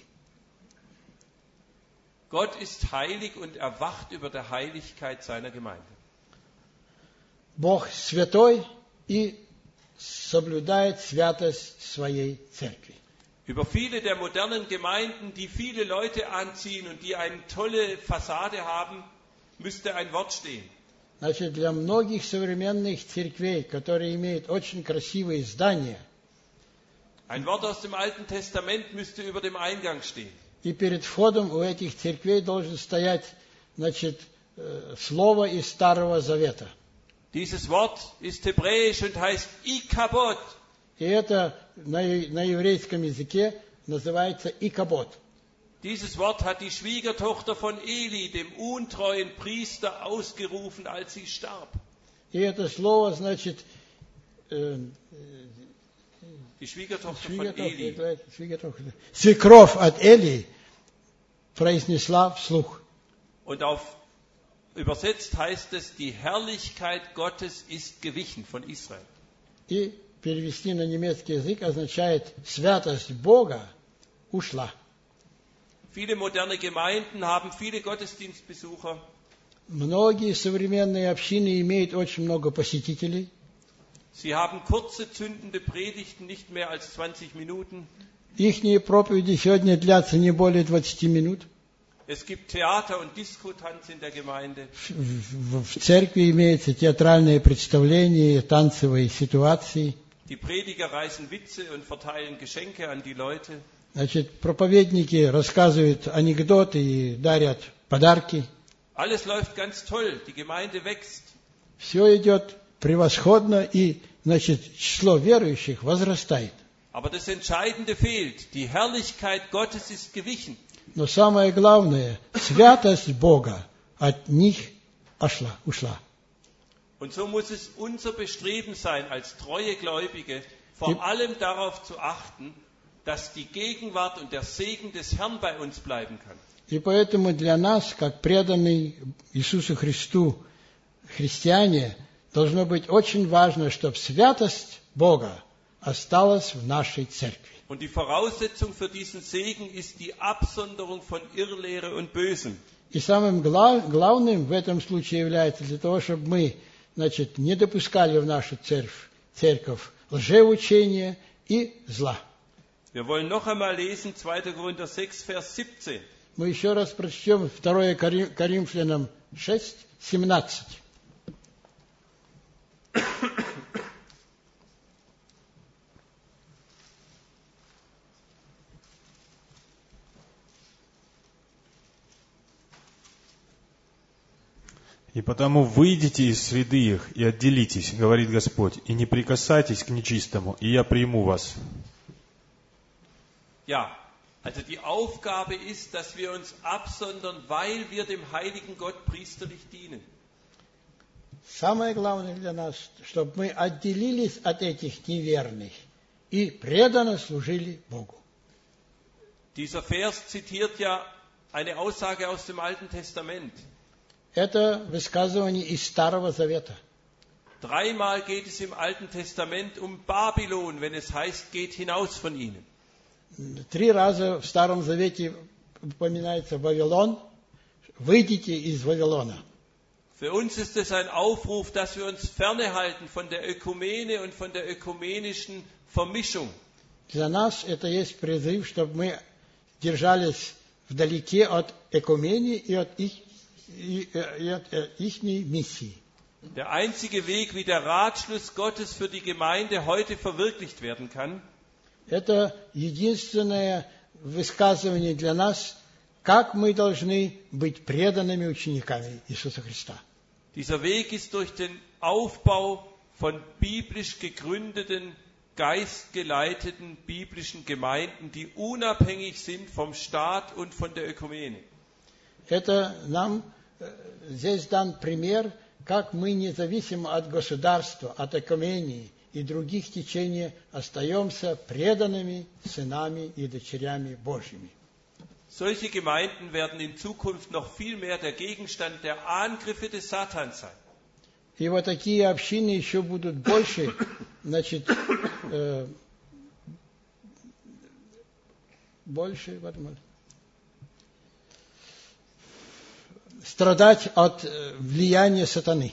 Gott ist heilig und er wacht über der Heiligkeit seiner Gemeinde. Бог святой и соблюдает святость своей церкви. Über viele der modernen Gemeinden, die viele Leute anziehen und die eine tolle Fassade haben, müsste ein Wort stehen. Значит, для многих современных церквей, которые имеют очень красивые здания, Ein Wort aus dem Alten Testament müsste über dem Eingang stehen. и перед входом у этих церквей должен стоять, значит, слово из Старого Завета. Dieses Wort ist hebräisch und heißt Ikabod. И это на еврейском языке называется икабод. Dieses Wort hat die Schwiegertochter von Eli, dem untreuen Priester, ausgerufen, als sie starb. И это слово, значит, Die Schwiegertochter von Eli. свекровь от Эли произнесла вслух. Und übersetzt heißt es, die Herrlichkeit Gottes ist gewichen von Israel. И перевести на немецкий язык означает святость Бога ушла. Viele moderne Gemeinden haben viele Gottesdienstbesucher. Многие современные общины имеют очень много посетителей. Sie haben kurze, zündende Predigten, nicht mehr als 20 Minuten. Ихние проповеди сегодня длятся не более 20 минут. Es gibt Theater und Diskotanz in der Gemeinde. В церкви имеются театральные представления, танцевые ситуации. Die Prediger reißen Witze und verteilen Geschenke an die Leute. Значит, проповедники рассказывают анекдоты и дарят подарки. Alles läuft ganz toll, die Gemeinde wächst. Все идет превосходно, и, значит, число верующих возрастает. Aber das Entscheidende fehlt. Die Herrlichkeit Gottes ist gewichen. Но самое главное, святость Бога от них ушла. Und so muss es unser Bestreben sein, als treue Gläubige, vor allem darauf zu achten, dass die Gegenwart und der Segen des Herrn bei uns bleiben kann. И поэтому для нас, как преданные Иисусу Христу христиане, должно быть очень важно, чтобы святость Бога осталась в нашей церкви. Und die Voraussetzung für diesen Segen ist die Absonderung von Irrlehre und Bösem. И самым главным в этом случае является для того, чтобы мы, значит, не допускали в нашу церковь лжеучения и зла. Wir wollen noch einmal lesen 2. Korinther 6, Vers 17. Мы еще раз прочтем 2 Коринфянам 6, 17. «И потому выйдите из среды их и отделитесь, говорит Господь, и не прикасайтесь к нечистому, и я приму вас». Ja, also die Aufgabe ist, dass wir uns absondern, weil wir dem heiligen Gott priesterlich dienen. Самое главное для нас, чтобы мы отделились от этих неверных и преданно служили Богу. Dieser Vers zitiert ja eine Aussage aus dem Alten Testament. Это высказывание из Старого Завета. Dreimal geht es im Alten Testament um Babylon, wenn es heißt, geht hinaus von ihnen. 3 раза в Старом Завете упоминается Вавилон. Выйдите из Вавилона. Für uns ist es ein Aufruf, dass wir uns ferne halten von der Ökumene und von der ökumenischen Vermischung. Для нас это есть призыв, чтобы мы держались вдалеке от экумении и от их миссии. Der einzige Weg, wie der Ratschluss Gottes für die Gemeinde heute verwirklicht werden kann, это единственное высказывание для нас, как мы должны быть преданными учениками Иисуса Христа. dieser Weg ist durch den Aufbau von biblisch gegründeten, geistgeleiteten biblischen Gemeinden, die unabhängig sind vom Staat und von der Ökumene. Это нам здесь дан пример, как мы независимо от государства, от экумении и других течений остаемся преданными сынами и дочерями Божьими. Solche Gemeinden werden in Zukunft noch viel mehr der Gegenstand der Angriffe des Satans sein. И вот такие общины еще будут больше, значит, страдать от влияния сатаны.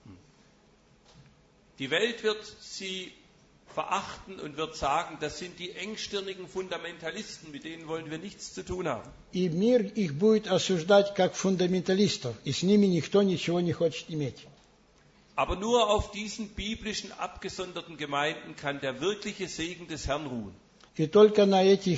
Die Welt wird sie verachten und wird sagen, das sind die engstirnigen Fundamentalisten, mit denen wollen wir nichts zu tun haben. И мир их будет осуждать как фундаменталистов, и с ними никто ничего не хочет иметь. Aber nur auf diesen biblischen abgesonderten Gemeinden kann der wirkliche Segen des Herrn ruhen. И только на этих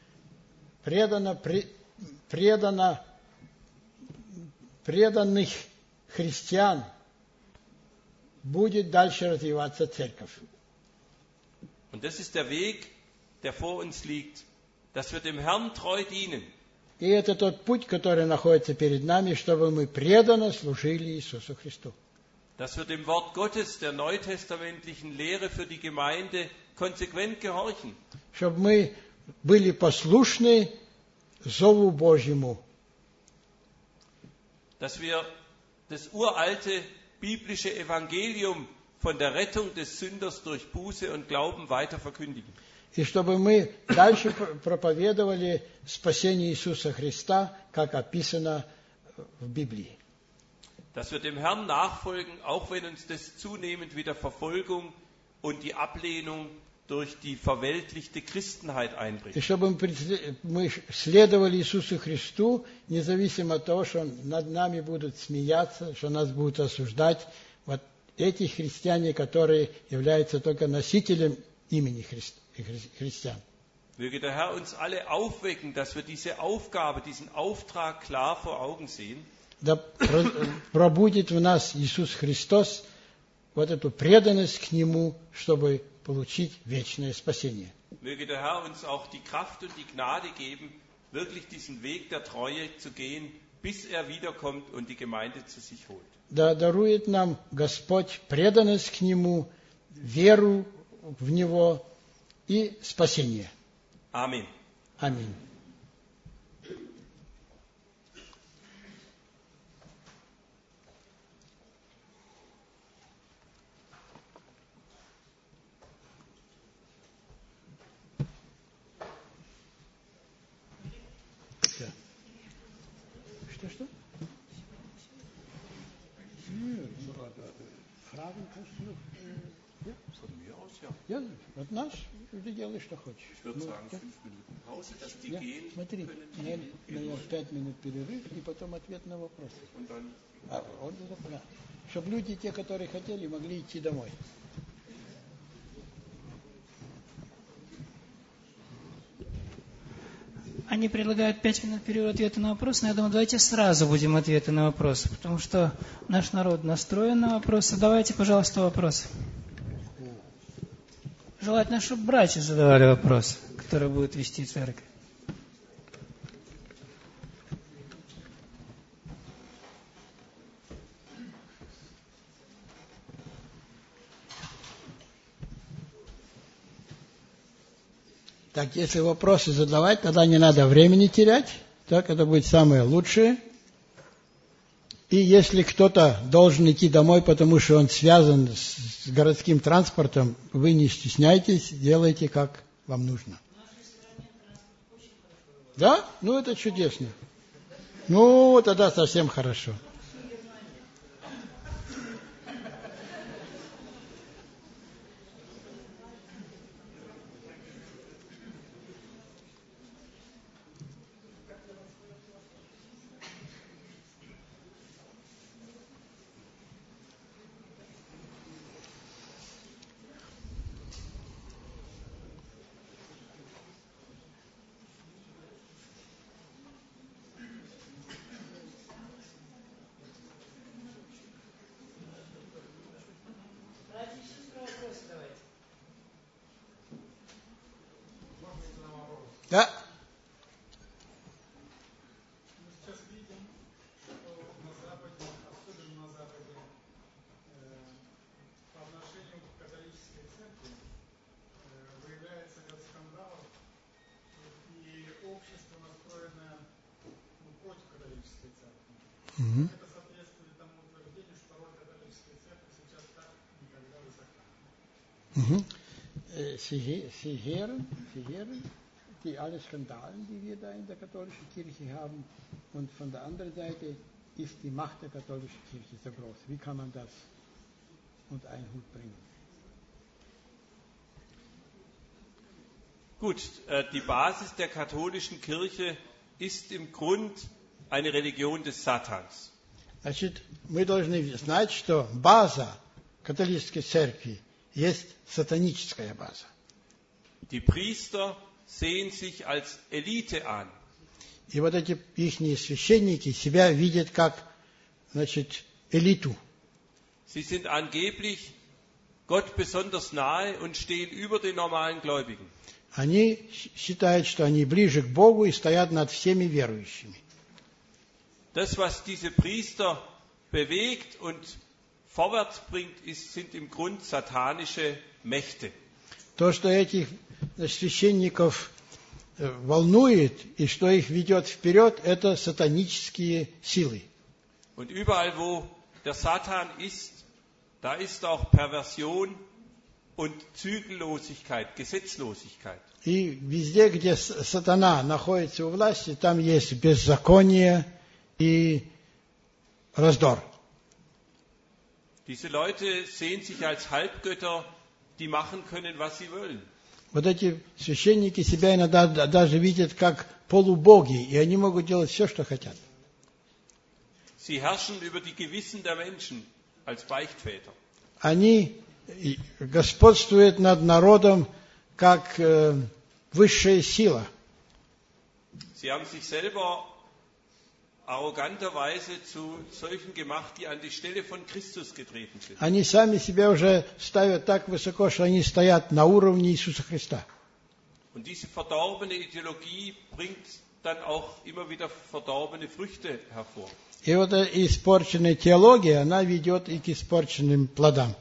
преданных христиан будет дальше развиваться церковь. Und das ist der Weg, der vor uns liegt, dass wir dem Herrn treu dienen. И это тот путь, который находится перед нами, чтобы мы преданно служили Иисусу Христу. Dass wir dem Wort Gottes, der neutestamentlichen Lehre für die Gemeinde, konsequent gehorchen. Чтобы мы были послушны зову Божьему. Dass wir das uralte biblische Evangelium von der Rettung des Sünders durch Buße und Glauben weiter verkündigen. И чтобы мы дальше проповедовали спасение Иисуса Христа, как описано в Библии. Dass wir dem Herrn nachfolgen, auch wenn uns das zunehmend wieder Verfolgung und die Ablehnung durch die verweltlichte Christenheit einbringt. И чтобы мы следовали Иисусу Христу, независимо от того, что над нами будут смеяться, что нас будут осуждать, вот эти христиане, которые являются только носителем имени христиан. Möge der Herr uns alle aufwecken, dass wir diese Aufgabe, diesen Auftrag klar vor Augen sehen. Да пробудит в нас Иисус Христос вот эту преданность к Нему, чтобы получить вечное спасение. Möge der Herr uns auch die Kraft und die Gnade geben, wirklich diesen Weg der Treue zu gehen, bis er wiederkommt und die Gemeinde zu sich holt. Да дарует нам Господь преданность к Нему, веру в Него и спасение. Amen. Аминь. Что? Fragen kannst du noch? Ja? Von mir aus, ja. Ja, от нас ты делай, что хочешь. Ich würde sagen 5 Minuten Pause, dass die gehen Смотри, können. наверное, 5 минут перерыв и потом ответ на вопросы. Und dann Чтобы люди, те, которые хотели, могли идти домой. Они предлагают 5 минут перерыва ответа на вопрос, но я думаю, давайте сразу будем ответы на вопросы, потому что наш народ настроен на вопросы. Давайте, пожалуйста, вопросы. Желательно, чтобы братья задавали вопросы, которые будут вести церковь. Так, если вопросы задавать, тогда не надо времени терять. Так, это будет самое лучшее. И если кто-то должен идти домой, потому что он связан с городским транспортом, вы не стесняйтесь, делайте, как вам нужно. Да? Ну, это чудесно. Ну, тогда совсем хорошо. Да. Это соответствует тому утверждению, что роль католической церкви сейчас так никогда высока. Sie hören die alle Skandalen, die wir da in der katholischen Kirche haben, und von der anderen Seite ist die Macht der katholischen Kirche so groß. Wie kann man das unter einen Hut bringen? Gut, die Basis der katholischen Kirche ist im Grund eine Religion des Satans. Значит, мы должны знать, что база католической церкви есть сатаническая база. Die Priester sehen sich als Elite an. И вот эти ихние священники себя видят как, значит, элиту. Sie sind angeblich Gott besonders nahe und stehen über den normalen Gläubigen. Они считают, что они ближе к Богу и стоят над всеми верующими. Das, was diese Priester bewegt und vorwärts bringt, sind im Grund satanische Mächte. То, что этих священников волнует и что их ведет вперед, это сатанические силы. Und überall, wo der Satan ist, da ist auch Perversion und Zügellosigkeit, Gesetzlosigkeit. И везде, где сатана находится у власти, там есть беззаконие и раздор. Diese Leute sehen sich als Halbgötter, die machen können, was sie wollen. Вот эти священники себя иногда даже видят как полубоги, и они могут делать все, что хотят. Sie herrschen über die Gewissen der Menschen als Beichtväter. Они господствуют над народом как высшая сила. Sie haben sich selber arroganterweise zu solchen gemacht, die an die Stelle von Christus getreten sind. Они сами себя уже ставят так высоко, что они стоят на уровне Иисуса Христа. Und diese verdorbene Ideologie bringt dann auch immer wieder verdorbene Früchte hervor. И вот эта испорченная теология, она ведет и к испорченным плодам.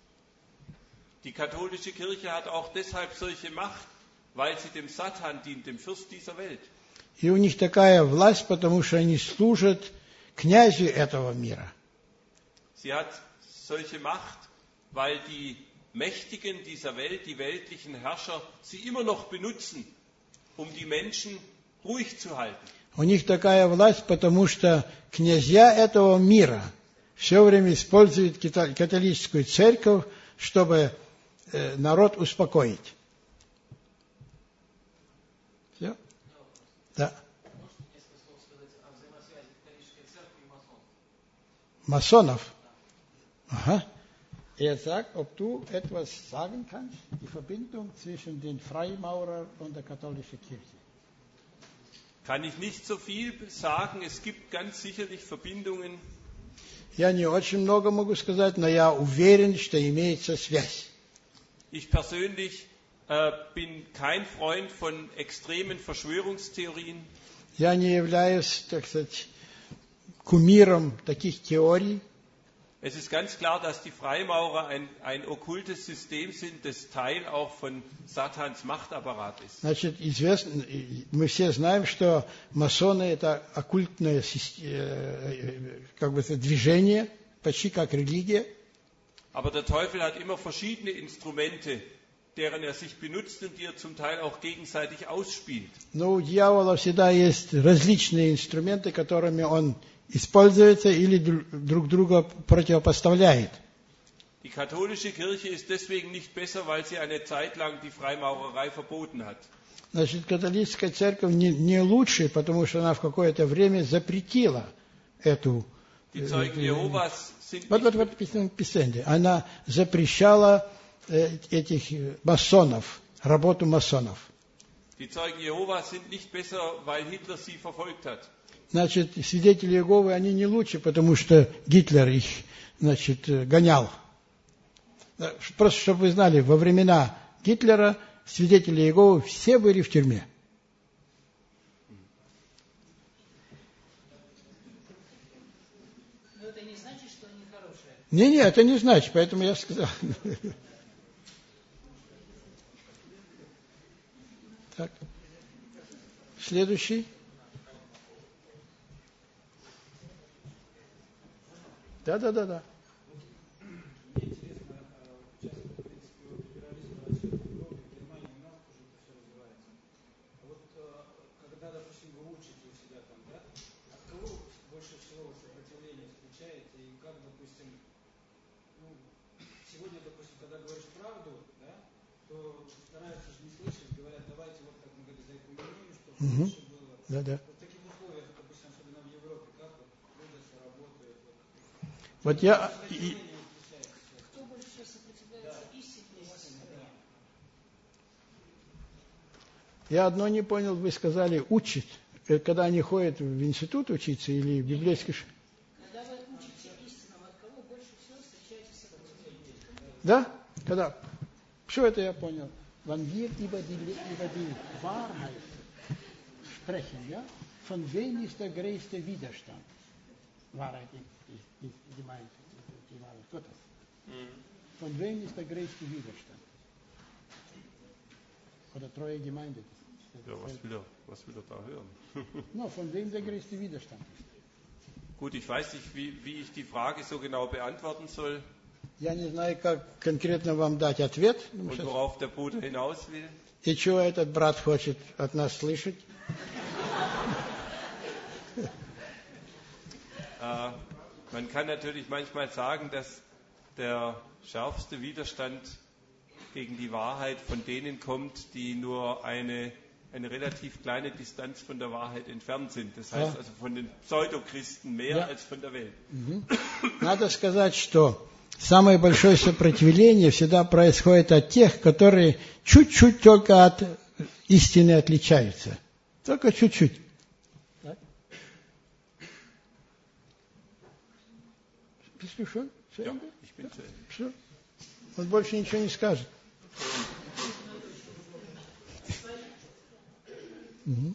Die katholische Kirche hat auch deshalb solche Macht, weil sie dem Satan dient, dem Fürst dieser Welt. И у них такая власть, потому что они служат князю этого мира. Sie hat solche Macht, weil die Mächtigen dieser Welt, die weltlichen Herrscher, sie immer noch benutzen, um die Menschen ruhig zu halten. У них такая власть, потому что князья этого мира все время используют католическую церковь, чтобы народ успокоить. Все? Да. Масонов? Aha. Sagt, ob du etwas sagen kannst, die Verbindung zwischen den Freimaurern und der katholischen Kirche. Kann ich nicht so viel sagen, es gibt ganz sicherlich Verbindungen. Я не очень много могу сказать, но я уверен, что имеется связь. Ich persönlich bin kein Freund von extremen Verschwörungstheorien. Я не являюсь, так сказать, кумиром таких теорий. Es ist ganz klar, dass die Freimaurer ein okkultes System sind, das Teil auch von Satans Machtapparat ist. Значит, известно, мы все знаем, что масоны это оккультное как бы, движение, почти как религия. Aber der Teufel hat immer verschiedene Instrumente, deren er sich benutzt und die er zum Teil auch gegenseitig ausspielt. Но у дьявола всегда есть различные инструменты, которыми он используется или друг друга противопоставляет. Die katholische Kirche ist deswegen nicht besser, weil sie eine Zeit lang die Freimaurerei verboten hat. Значит, католическая церковь не лучше, потому что она в какое-то время запретила эту... Die Zeugen Jehovas sind nicht... Она запрещала этих масонов, работу масонов. Die Zeugen Jehovas sind nicht besser, weil Hitler sie verfolgt hat. Значит, свидетели Иеговы, они не лучше, потому что Гитлер их, значит, гонял. Просто, чтобы вы знали, во времена Гитлера свидетели Иеговы все были в тюрьме. это не значит, что они хорошие. Не, это не значит, поэтому я сказал. Так. Следующий. Да. Угу. Да. В таких условиях, допустим, особенно в Европе, как вот трудятся, работают? Вот я... Кто больше всего сопротивляется истине? Я одно не понял, вы сказали учит, когда они ходят в институт учиться или в библейский... Когда вы учите истинам, от кого больше всего встречаете сопротивление? Да? Когда? Все это я понял. Wenn wir über die Wahrheit sprechen, ja? Von wem ist der größte Widerstand? Wahrheit ist gemeint, die Wahrheit Gottes. Von wem ist der größte Widerstand? Oder treue Gemeinde? Ja, was will er da hören? No, von wem der größte Widerstand ist? Gut, ich weiß nicht, wie ich die Frage so genau beantworten soll. Я не знаю, как конкретно вам дать ответ. Und worauf der Bruder hinaus will. И чего этот брат хочет от нас слышать? Man kann natürlich manchmal sagen, dass der schärfste Widerstand gegen die Wahrheit von denen kommt, die nur eine relativ kleine Distanz von der Wahrheit entfernt sind. Das heißt also von den Pseudochristen mehr als von der Welt. Надо сказать, что самое большое сопротивление всегда происходит от тех, которые чуть-чуть только от истины отличаются. Только чуть-чуть. Так? Ja, ich bin zu Ende. Все. Он больше ничего не скажет. Угу.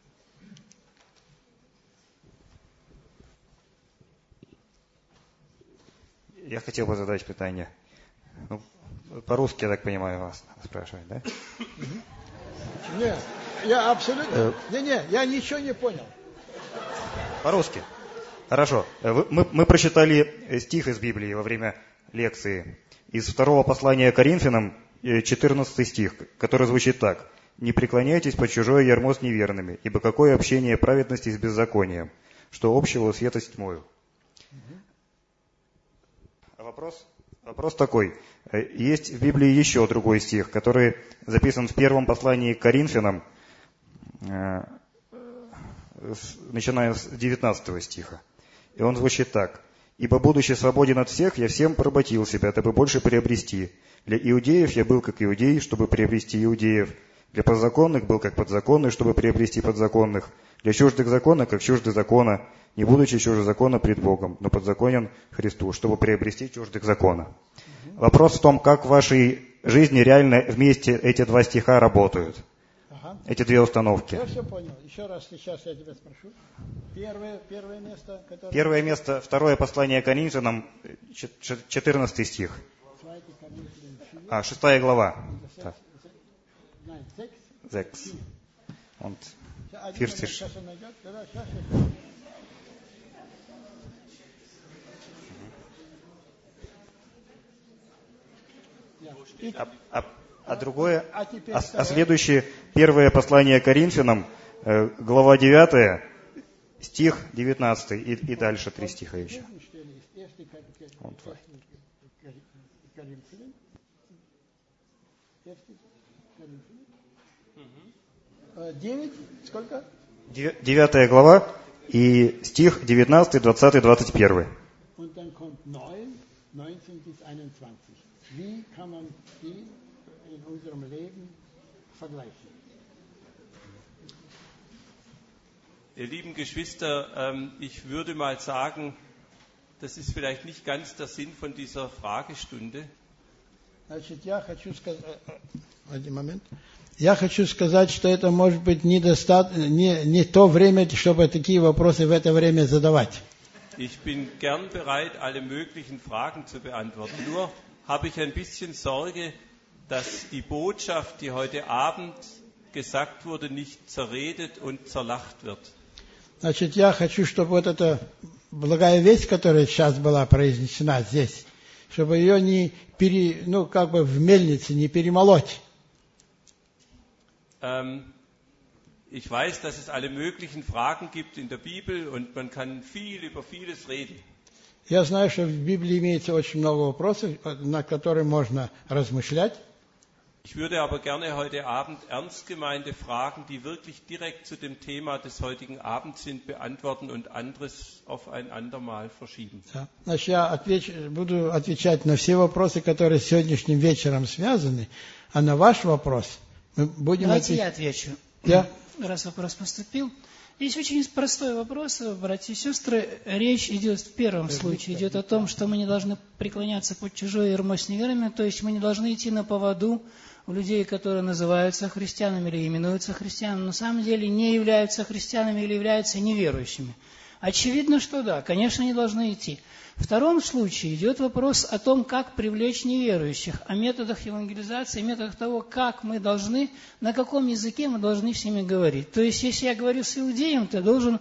Я хотел бы задать питание. Ну, по-русски, я так понимаю, вас спрашивать, да? Нет, я абсолютно... я ничего не понял. По-русски. Хорошо. Мы прочитали стих из Библии во время лекции. Из второго послания Коринфянам, 14 стих, который звучит так. «Не преклоняйтесь под чужое ярмо с неверными, ибо какое общение праведности с беззаконием, что общего у света с тьмою». Вопрос такой. Есть в Библии еще другой стих, который записан в первом послании к Коринфянам, начиная с 19 стиха. И он звучит так. «Ибо, будучи свободен от всех, я всем поработил себя, дабы больше приобрести. Для иудеев я был как иудей, чтобы приобрести иудеев. Для подзаконных был как подзаконный, чтобы приобрести подзаконных. Для чуждых закона, как чужды закона, не будучи чужды закона пред Богом, но подзаконен Христу, чтобы приобрести чуждых закона». Вопрос в том, как в вашей жизни реально вместе эти два стиха работают. Эти две установки. Я все понял. Еще раз сейчас я тебя спрошу. Первое место, которое... Первое место, второе послание Коринфянам, 14 стих. 6 глава. 6. Und 40. А другое, следующее, первое послание Коринфянам, глава 9, стих 19 и дальше 3 стиха еще. 9, сколько? 9 глава и стих 19, 20, 21. Und dann kommt 19 bis 21. Wie kann man die in unserem Leben vergleichen? Ihr lieben Geschwister, ich würde mal sagen, das ist vielleicht nicht ganz der Sinn von dieser Fragestunde. Значит, я хочу сказать, что это может быть не то время, чтобы такие вопросы в это время задавать. Ich bin gern bereit, alle möglichen Fragen zu beantworten. Nur habe ich ein bisschen Sorge, dass die Botschaft, die heute Abend gesagt wurde, nicht zerredet und zerlacht wird. Значит, я хочу, чтобы вот эта благая весть, которая сейчас была произнесена здесь, чтобы ее не как бы в мельнице не перемолоть. Ich weiß, dass es alle möglichen Fragen gibt in der Bibel und man kann viel über vieles reden. Я знаю, что в Библии имеется очень много вопросов, над которыми можно размышлять. Ich würde aber gerne heute Abend ernst gemeinte Fragen, die wirklich direkt zu dem Thema des heutigen Abends sind, beantworten und anderes auf ein andermal verschieben. Да. Значит, я буду отвечать на все вопросы, которые с сегодняшним вечером связаны, а на ваш вопрос мы будем Давайте я отвечу. Я? Раз вопрос поступил. Здесь очень простой вопрос, братья и сестры. Речь идет в первом случае идет о том, что мы не должны преклоняться под чужое ярмо с неверными, то есть мы не должны идти на поводу у людей, которые называются христианами или именуются христианами, на самом деле не являются христианами или являются неверующими. Очевидно, что да, конечно, не должны идти. В втором случае идет вопрос о том, как привлечь неверующих, о методах евангелизации, методах того, как мы должны, на каком языке мы должны с ними говорить. То есть, если я говорю с иудеем, то я должен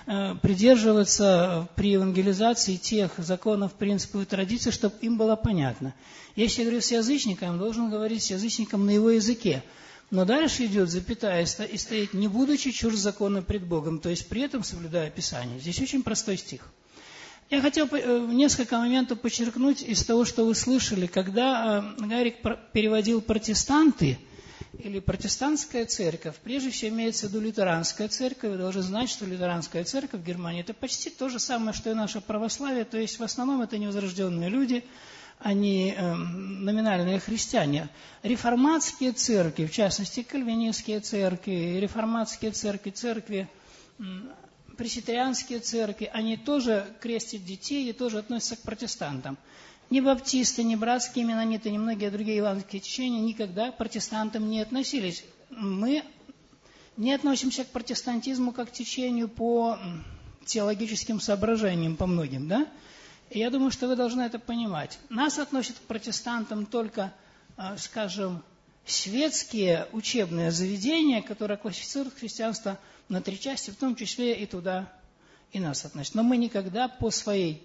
придерживаться при евангелизации тех законов, принципов и традиций, чтобы им было понятно. Если я говорю с язычником, я должен говорить с язычником на его языке. Но дальше идет запятая и стоит, не будучи чужд закона пред Богом, то есть при этом соблюдая Писание. Здесь очень простой стих. Я хотел несколько моментов подчеркнуть из того, что вы слышали. Когда Гарик переводил протестанты или протестантская церковь, прежде всего имеется в виду лютеранская церковь. Вы должны знать, что лютеранская церковь в Германии это почти то же самое, что и наше православие. То есть в основном это невозрожденные люди, они номинальные христиане. Реформатские церкви, в частности кальвинистские церкви, реформатские церкви, пресвитерианские церкви, они тоже крестят детей и тоже относятся к протестантам. Ни баптисты, ни братские менониты, ни многие другие евангельские течения никогда к протестантам не относились. Мы не относимся к протестантизму как к течению по теологическим соображениям, по многим, да? И я думаю, что вы должны это понимать. Нас относят к протестантам только, скажем, светские учебные заведения, которые классифицируют христианство на 3 части, в том числе и туда, и нас относят. Но мы никогда по своему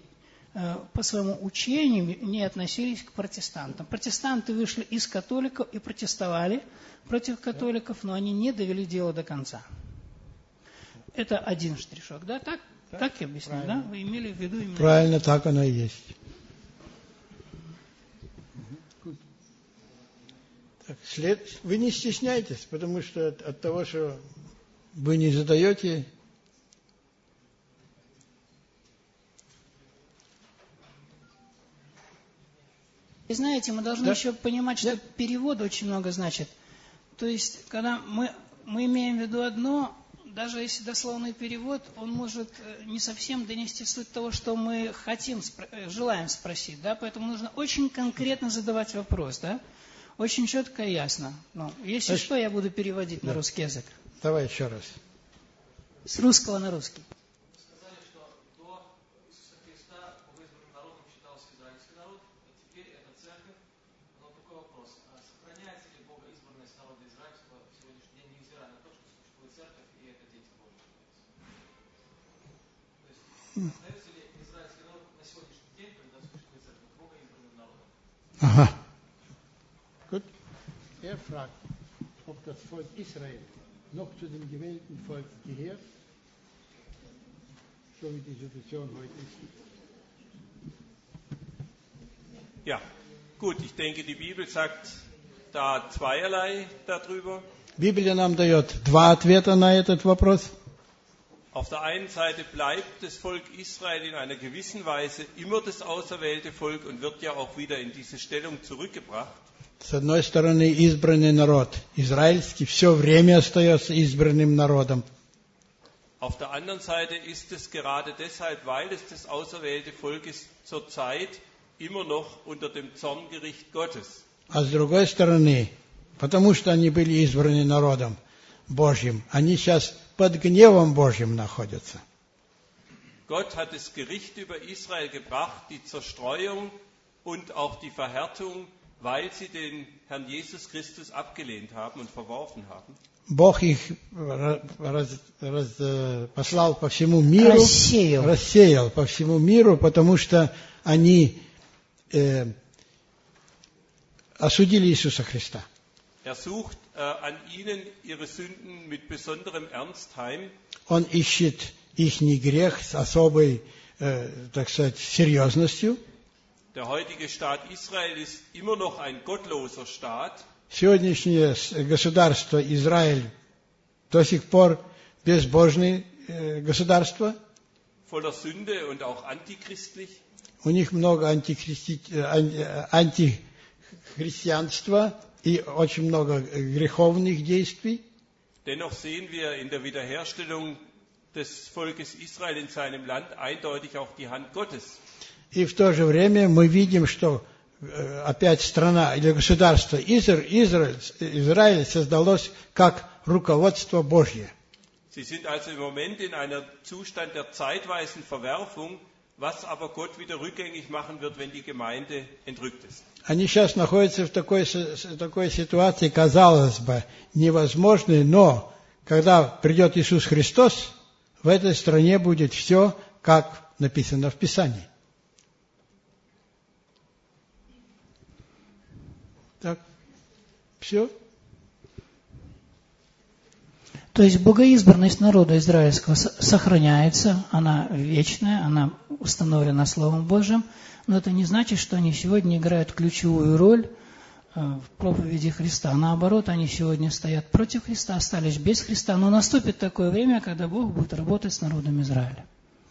учению не относились к протестантам. Протестанты вышли из католиков и протестовали против католиков, но они не довели дело до конца. Это один штришок, да? Так я объясню, да? Вы имели в виду именно... Правильно, так оно и есть. Так, вы не стесняйтесь, потому что от того, что вы не задаете... И знаете, мы должны еще понимать, что перевод очень много значит. То есть, когда мы имеем в виду одно, даже если дословный перевод, он может не совсем донести суть того, что мы желаем спросить, да? Поэтому нужно очень конкретно задавать вопрос, да? Очень четко и ясно. Если что, я буду переводить на русский язык. Давай еще раз. С русского на русский. Сказали, что до Иисуса Христа богоизбранным народом считался израильский народ, а теперь это церковь. Но такой вопрос. Сохраняется ли богоизбранность народа израильского в сегодняшний день, невзирая на то, что существует церковь и это дети Божьи? То есть, остается ли израильский народ на сегодняшний день, когда существует церковь, богоизбранным народом? Ага. Gut. Fragt, ob das Volk Israel noch zu dem gewählten Volk gehört, so wie die Situation heute ist. Ja, gut, ich denke, die Bibel sagt da zweierlei darüber. Библия нам дает 2 ответа на этот вопрос. Auf der einen Seite bleibt das Volk Israel in einer gewissen Weise immer das auserwählte Volk und wird ja auch wieder in diese Stellung zurückgebracht. С одной стороны, избранный народ израильский все время остается избранным народом. Auf der anderen Seite ist es gerade deshalb, weil es das auserwählte Volk ist, zur Zeit immer noch unter dem Zorngericht Gottes. А с другой стороны, потому что они были избраны народом Божьим, они сейчас под гневом Божьим находятся. Gott hat das Gericht über Israel gebracht, die Zerstreuung und auch die Verhärtung, weil sie den Herrn Jesus Christus abgelehnt haben und verworfen haben. Бог их послал по всему миру, рассеял по всему миру, потому что они осудили Иисуса Христа. Sucht an ihnen ihre Sünden mit besonderem Ernst heim. Он ищет ихний грех с особой, так сказать, серьезностью. Der heutige Staat Israel ist immer noch ein gottloser Staat. Сегодняшнее государство Израиль до сих пор безбожное государство. Voller Sünde und auch antichristlich. У них много антихристианства и очень много греховных действий. Dennoch sehen wir in der Wiederherstellung des Volkes Israel in seinem Land eindeutig auch die Hand Gottes. И в то же время мы видим, что опять страна или государство Израиль создалось как руководство Божье. Sie sind also im Moment in einem Zustand der zeitweisen Verwerfung, was aber Gott wieder rückgängig machen wird, wenn die Gemeinde entrückt ist. Они сейчас находятся в такой ситуации, казалось бы, невозможной, но когда придет Иисус Христос, в этой стране будет все, как написано в Писании. Так, все. То есть богоизбранность народа израильского сохраняется, она вечная, она установлена Словом Божьим, но это не значит, что они сегодня играют ключевую роль в проповеди Христа. Наоборот, они сегодня стоят против Христа, остались без Христа, но наступит такое время, когда Бог будет работать с народом Израиля.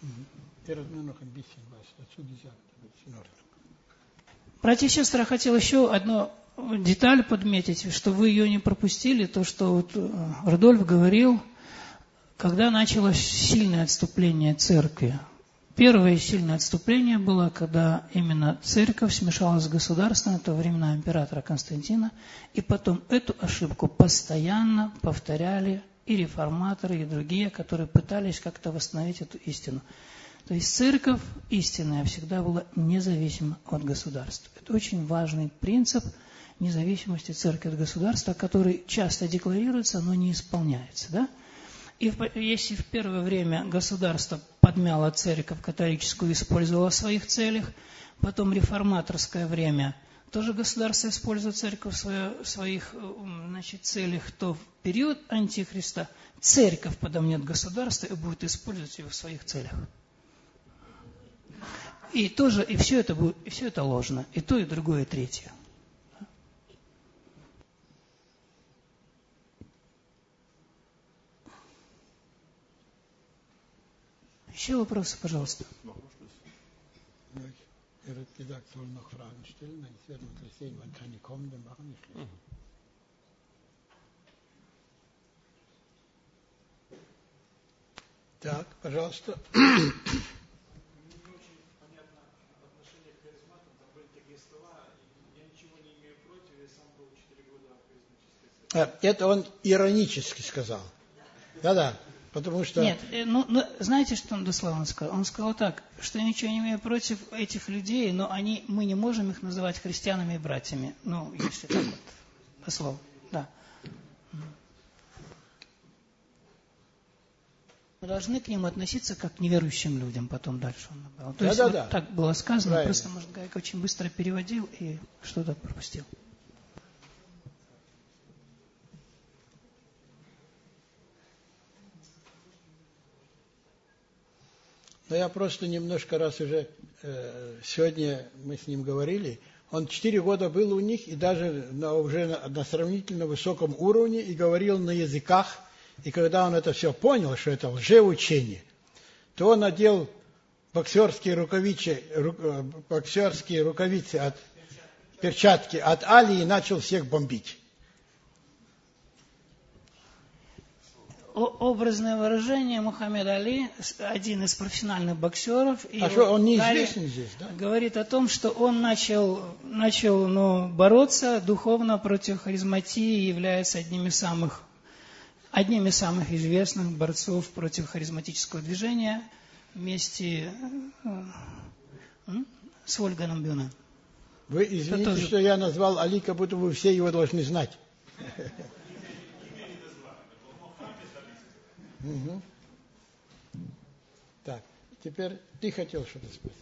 Братья и сестры, я хотел еще одну деталь подметить, что вы ее не пропустили, то, что вот Рудольф говорил, когда началось сильное отступление церкви. Первое сильное отступление было, когда именно церковь смешалась с государством, это времена императора Константина, и потом эту ошибку постоянно повторяли и реформаторы, и другие, которые пытались как-то восстановить эту истину. То есть церковь истинная всегда была независима от государства. Это очень важный принцип независимости церкви от государства, который часто декларируется, но не исполняется. Да? И если в первое время государство подмяло церковь католическую и использовало в своих целях, потом реформаторское время тоже государство использует церковь в своих целях, то в период антихриста церковь подомнет государство и будет использовать его в своих целях. И все это ложно, и то, и другое, и третье. Еще вопросы, пожалуйста. Так, пожалуйста. Это он иронически сказал. Да-да. Потому что... Нет, знаете, что он дословно сказал? Он сказал так, что я ничего не имею против этих людей, но мы не можем их называть христианами и братьями. Ну, если так вот, дословно, да. Мы должны к ним относиться как к неверующим людям, потом дальше он добавил. То есть вот так было сказано, правильно. Просто, может, Гайка очень быстро переводил и что-то пропустил. Но я просто немножко раз уже, сегодня мы с ним говорили, он 4 года был у них и даже уже на сравнительно высоком уровне и говорил на языках. И когда он это все понял, что это лжеучение, то он надел боксерские рукавицы, перчатки от Али и начал всех бомбить. Образное выражение, Мухаммед Али, один из профессиональных боксеров, и он неизвестен здесь, да? Говорит о том, что он начал бороться духовно против харизматии, является одним из самых известных борцов против харизматического движения вместе с Вольганом Бюна. Вы извините, что я назвал Али, как будто вы все его должны знать. Так, теперь ты хотел что-то спросить.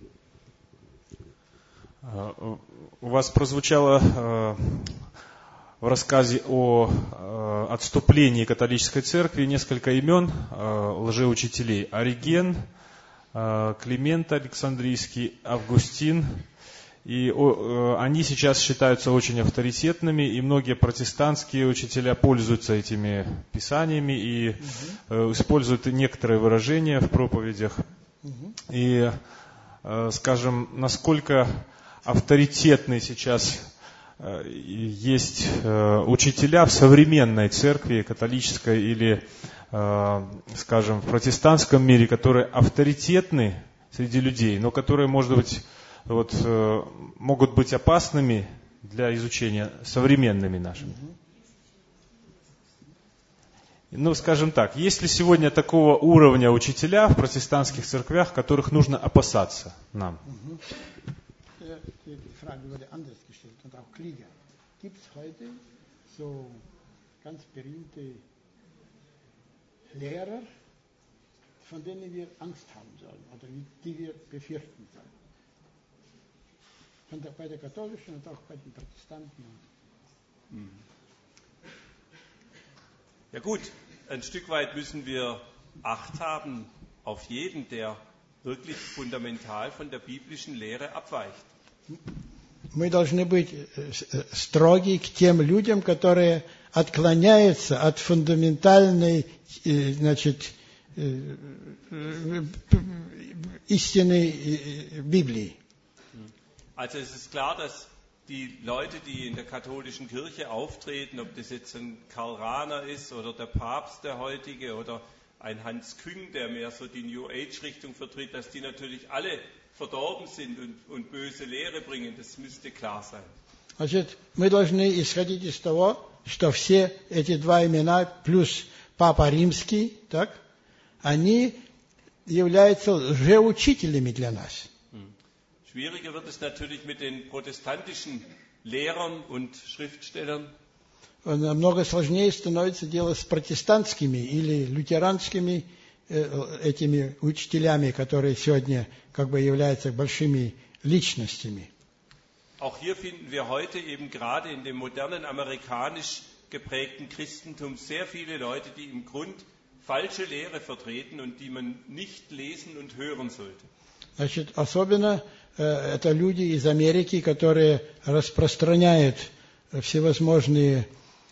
У вас прозвучало в рассказе о отступлении католической церкви несколько имен лжеучителей. Ориген, Климент Александрийский, Августин. И они сейчас считаются очень авторитетными, и многие протестантские учителя пользуются этими писаниями и используют некоторые выражения в проповедях. И, скажем, насколько авторитетны сейчас есть учителя в современной церкви, католической или, скажем, в протестантском мире, которые авторитетны среди людей, но которые, может быть, могут быть опасными для изучения современными нашими. Ну, скажем так, есть ли сегодня такого уровня учителя в протестантских церквях, которых нужно опасаться нам? Gibt es heute so ganz berühmte Lehrer, von denen wir Angst haben sollen oder die wir befürchten sollen? Bei der katholischen und auch bei den Protestanten. Ja gut, ein Stück weit müssen wir Acht haben auf jeden, der wirklich fundamental von der biblischen Lehre abweicht. Мы должны быть строги к тем людям, которые отклоняются от фундаментальной, истины Библии. Also es ist klar, dass die Leute, die in der katholischen Kirche auftreten, ob das jetzt ein Karl Rahner ist oder der Papst der heutige oder ein Hans Küng, der mehr so die New Age-Richtung vertritt, dass die natürlich alle verdorben sind und böse Lehre bringen, das müsste klar sein. Значит, мы должны исходить из того, что все эти два имена плюс Папа Римский, так, они являются лжеучителями для нас. Schwieriger wird es natürlich mit den protestantischen Lehrern und Schriftstellern. Намного сложнее становится дело с протестантскими или лютеранскими этими учителями, которые сегодня как бы являются большими личностями. Auch hier finden wir heute eben gerade in dem modernen amerikanisch geprägten Christentum sehr viele Leute, die im Grund falsche Lehre vertreten und die man nicht lesen und hören sollte. Значит, особенно это люди из Америки, которые распространяют всевозможные,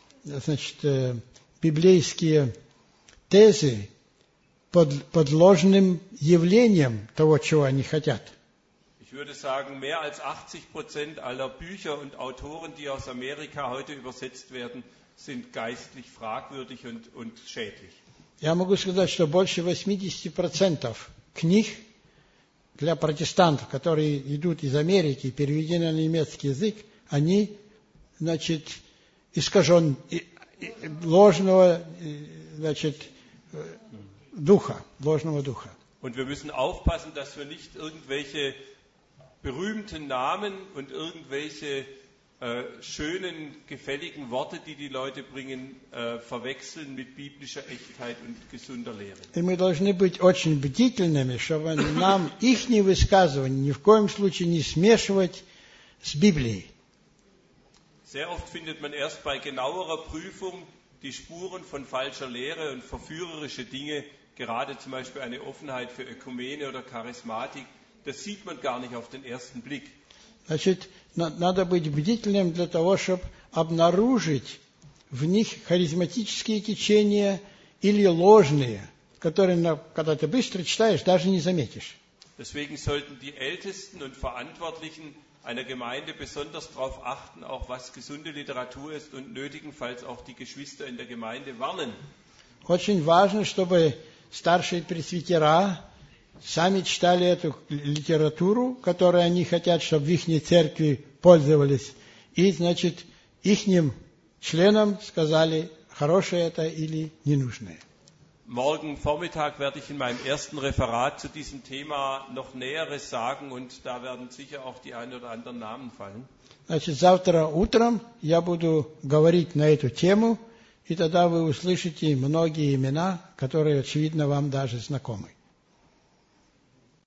библейские тезы под ложным явлением того, чего они хотят. Ich würde sagen, mehr als 80% aller Bücher und Autoren, die aus Amerika heute übersetzt werden, sind geistlich fragwürdig und schädlich. Я могу сказать, что больше 80% книг для протестантов, которые идут из Америки, переведены на немецкий язык, они, искажен ложного, ложного духа. Und wir müssen aufpassen, dass wir nicht irgendwelche berühmten Namen und irgendwelche schönen, gefälligen Worte, die die Leute bringen, verwechseln mit biblischer Echtheit und gesunder Lehre. И мы должны быть очень бдительными, чтобы нам их высказывания ни в коем случае не смешивать с Библией. Sehr oft findet man erst bei genauerer Prüfung die Spuren von falscher Lehre und verführerische Dinge, gerade zum Beispiel eine Offenheit für Ökumene oder Charismatik. Das sieht man gar nicht auf den ersten Blick. Значит, надо быть бдительным для того, чтобы обнаружить в них харизматические течения или ложные, которые, когда ты быстро читаешь, даже не заметишь. Deswegen sollten die Ältesten und Verantwortlichen einer Gemeinde besonders darauf achten, auch was gesunde Literatur ist und nötigenfalls auch die Geschwister in der Gemeinde warnen. Очень важно, чтобы старшие пресвитера сами читали эту литературу, которой они хотят, чтобы в их церкви пользовались. И, ихним членам сказали, хорошее это или ненужное. Morgen Vormittag werde ich in meinem ersten Referat zu diesem Thema noch Näheres sagen und da werden sicher auch die ein oder anderen Namen fallen. Значит, завтра утром я буду говорить на эту тему, и тогда вы услышите многие имена, которые, очевидно, вам даже знакомы.